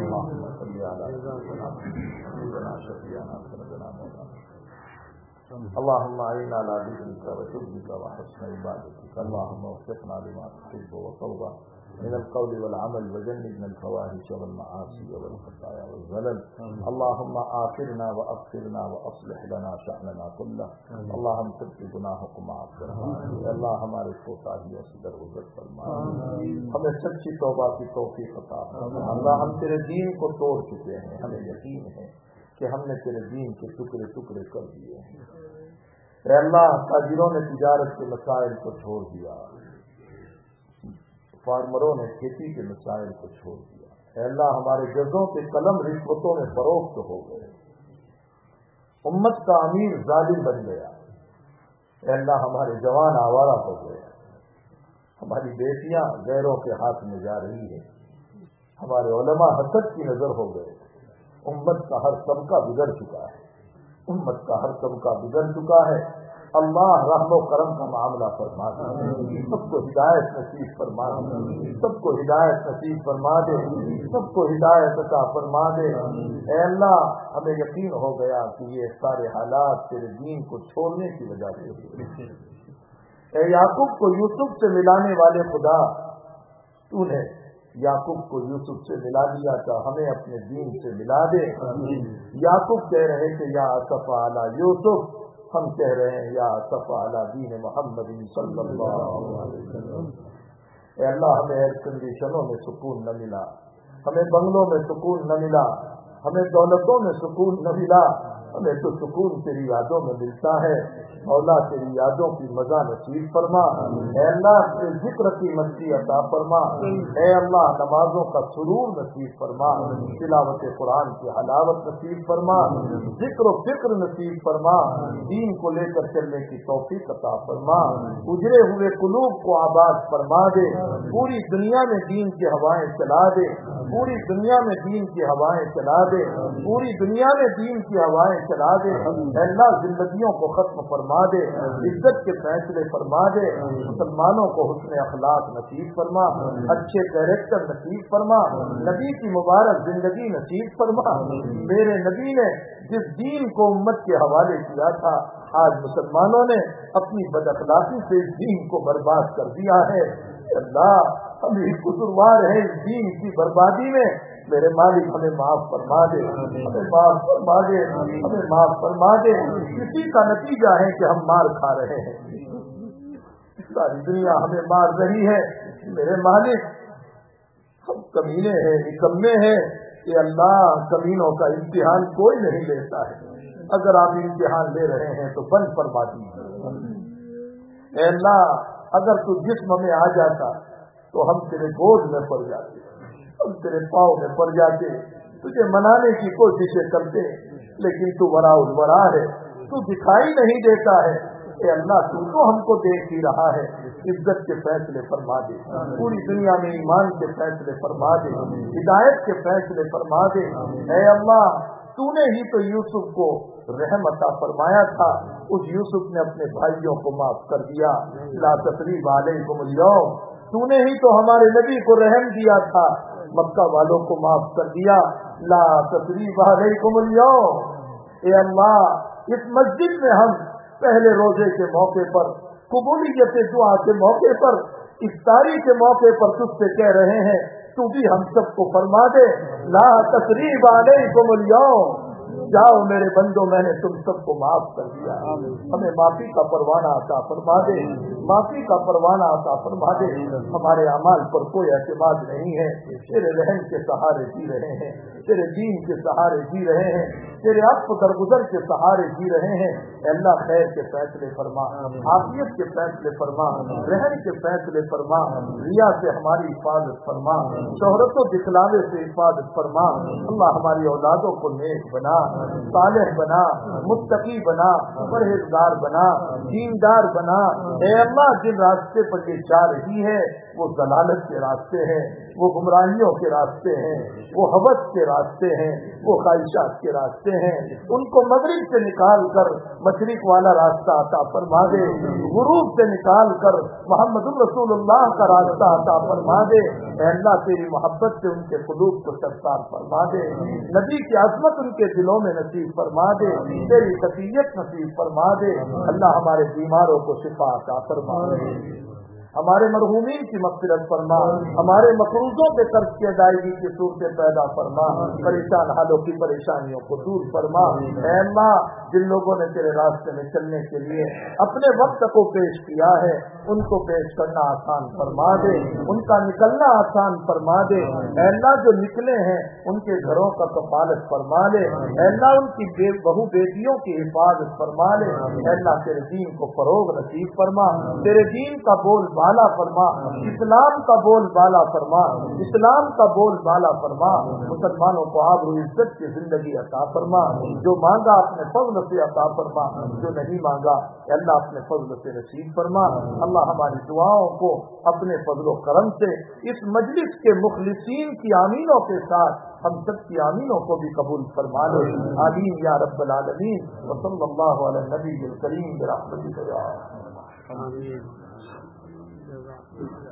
اللهم اعنا على ذكرك وشكرك وحسن عبادتك. اللهم وفقنا لما تحب وترضى من القول والعمل وجنبنا الفواحش والمعاصي والخطايا والزلل. اللهم آخرنا وأغفرنا وأصلح لنا شأننا كله. اللهم تب گناہوں معاف فرما. اللہ ہمارے کوتاہیوں سے درگزر فرما، ہمیں سچی توبہ کی توفیق عطا فرما. اللہ ہم تیرے دین کو توڑ چکے ہیں، ہمیں یقین ہے کہ ہم نے تیرے دین کے ٹکڑے ٹکڑے کر دیے ہیں. اے اللہ تاجروں نے تجارت کے مسائل کو چھوڑ دیا، فارمروں نے کھیتی کے مسائل کو چھوڑ دیا. اے اللہ ہمارے ججوں کے قلم رشوتوں میں فروخت ہو گئے، امت کا امیر ظالم بن گیا. اے اللہ ہمارے جوان آوارہ ہو گئے، ہماری بیٹیاں غیروں کے ہاتھ میں جا رہی ہیں، ہمارے علماء حسد کی نظر ہو گئے. امت کا ہر طبقہ بگڑ چکا ہے، امت کا ہر طبقہ بگڑ چکا ہے. اللہ رحم و کرم کا معاملہ فرما دے، سب کو ہدایت نصیب فرما دے، سب کو ہدایت نصیب فرما دے، سب کو ہدایت عطا فرما دے. اے اللہ ہمیں یقین ہو گیا کہ یہ سارے حالات تیرے دین کو چھوڑنے کی وجہ سے ہوئے. اے یعقوب کو یوسف سے ملانے والے خدا، تو نے یعقوب کو یوسف سے ملا دیا تھا، ہمیں اپنے دین سے ملا دے. یعقوب کہہ رہے کہ یا اسف علی یوسف، ہم کہہ رہے ہیں یا اسف علی دین محمد صلی اللہ علیہ وسلم. اے اللہ ہمیں ایئر کنڈیشنوں میں سکون نہ ملا، ہمیں بنگلوں میں سکون نہ ملا، ہمیں دولتوں میں سکون نہ ملا، ہمیں تو سکون تیری یادوں میں ملتا ہے. مولا تیری یادوں کی مزہ نصیب فرما. اے اللہ تیرے ذکر کی مستی عطا فرما. اے اللہ نمازوں کا سرور نصیب فرما، تلاوت قرآن کی حلاوت نصیب فرما، ذکر و فکر نصیب فرما، دین کو لے کر چلنے کی توفیق عطا فرما. اجڑے ہوئے قلوب کو آباد فرما دے، پوری دنیا میں دین کی ہوائیں چلا دے، پوری دنیا میں دین کی ہوائیں چلا دے، پوری دنیا میں دین کی ہوائیں چلا دے. اے اللہ زندگیوں کو ختم فرما دے, عزت کے فیصلے فرما دے, مسلمانوں کو حسن اخلاق نصیب فرما, اچھے کیریکٹر نصیب فرما, نبی کی مبارک زندگی نصیب فرما. میرے نبی نے جس دین کو امت کے حوالے کیا تھا, آج مسلمانوں نے اپنی بد اخلاقی سے اس دین کو برباد کر دیا ہے. اللہ ہم ہی قصوروار ہیں اس دین کی بربادی میں. میرے مالک ہمیں معاف فرما دے, ہمیں معاف فرما دے, ہمیں معاف فرما دے. اسی کا نتیجہ ہے کہ ہم مار کھا رہے ہیں, ساری دنیا ہمیں مار رہی ہے. میرے مالک ہم کمینے ہیں, نکمے ہیں. کہ اللہ کمینوں کا امتحان کوئی نہیں لیتا ہے. اگر آپ امتحان لے رہے ہیں تو بند فرما دیجیے. اے اللہ اگر تو جسم میں آ جاتا تو ہم تیرے گود میں پڑ جاتے, ہم تیرے پاؤں میں پڑ جاتے, تجھے منانے کی کوششیں کرتے, لیکن تو ورا الورا ہے, تو دکھائی نہیں دیتا ہے. اے اللہ تو تو ہم کو دیکھ ہی رہا ہے. عزت کے فیصلے فرما دے, پوری دنیا میں ایمان کے فیصلے فرما دے, ہدایت کے فیصلے فرما دے. اے اللہ تو نے ہی تو یوسف کو رحم عطا فرمایا تھا, اس یوسف نے اپنے بھائیوں کو معاف کر دیا. لا تثریب علیکم اليوم, تو نے ہی تو ہمارے نبی کو رحم دیا تھا, مکہ والوں کو معاف کر دیا. لا تثریب علیکم اليوم. اے اللہ اس مسجد میں ہم پہلے روزے کے موقع پر, قبولیت دعا کے موقع پر, افطاری کے موقع پر تجھ سے کہہ رہے ہیں تو بھی ہم سب کو فرما دے لا تثریب علیکم اليوم. جاؤ میرے بندوں, میں نے تم سب کو معاف کر دیا. ہمیں معافی کا پروانہ عطا فرما دے, معافی کا پروانہ عطا فرما دے. ہمارے اعمال پر کوئی اعتماد نہیں ہے, تیرے رحم کے سہارے جی رہے ہیں, تیرے دین کے سہارے جی رہے ہیں, تیرے عفو درگزر کے سہارے جی رہے ہیں. اللہ خیر کے فیصلے فرما, عافیت کے فیصلے فرما, رحم کے فیصلے فرما, ریا سے ہماری حفاظت فرما, شہرت و دکھلاوے سے حفاظت فرما. اللہ ہماری اولادوں کو نیک بنا, صالح بنا, متقی بنا, پرہیزگار بنا, دیندار بنا. اے اللہ جن راستے پر یہ جا رہی ہے وہ ضلالت کے راستے ہیں, وہ گمراہیوں کے راستے ہیں, وہ حوث کے راستے ہیں, وہ خواہشات کے راستے ہیں. ان کو مغرب سے نکال کر مشرق والا راستہ عطا فرما دے, غروب سے نکال کر محمد رسول اللہ کا راستہ عطا فرما دے. اے اللہ تیری محبت سے ان کے قلوب کو سرسار فرما دے, نبی کی عظمت ان کے دلوں میں نصیب فرما دے, تیری خفیت نصیب فرما دے. اللہ ہمارے بیماروں کو شفا عطا فرما دے, ہمارے مرحومین کی مغفرت فرما, ہمارے مقروضوں کے قرض کی ادائیگی کی صورتیں پیدا فرما, پریشان حالوں کی پریشانیوں کو دور فرما. اے اللہ جن لوگوں نے تیرے راستے میں چلنے کے لیے اپنے وقت کو پیش کیا ہے ان کو پیش کرنا آسان فرما دے, ان کا نکلنا آسان فرما دے. اے اللہ جو نکلے ہیں ان کے گھروں کا کفالت فرما لے. اے اللہ ان کی بے بہو بیٹیوں کی حفاظت فرما لے. اے اللہ تیرے دین کو فروغ نصیب فرما, تیرے دین کا بول بالا فرما, اسلام کا بول بالا فرما, اسلام کا بول بالا فرما. مسلمانوں کو آبرو عزت کی زندگی عطا فرما, جو مانگا اپنے فضل سے عطا فرما, جو نہیں مانگا اللہ اپنے فضل سے نصیب فرما. اللہ ہماری دعاؤں کو اپنے فضل و کرم سے اس مجلس کے مخلصین کی آمینوں کے ساتھ ہم سب کی آمینوں کو بھی قبول فرما لے. آمین یا رب العالمین. وصلی اللہ علی النبی الکریم برحمتک یا ارحم الراحمین.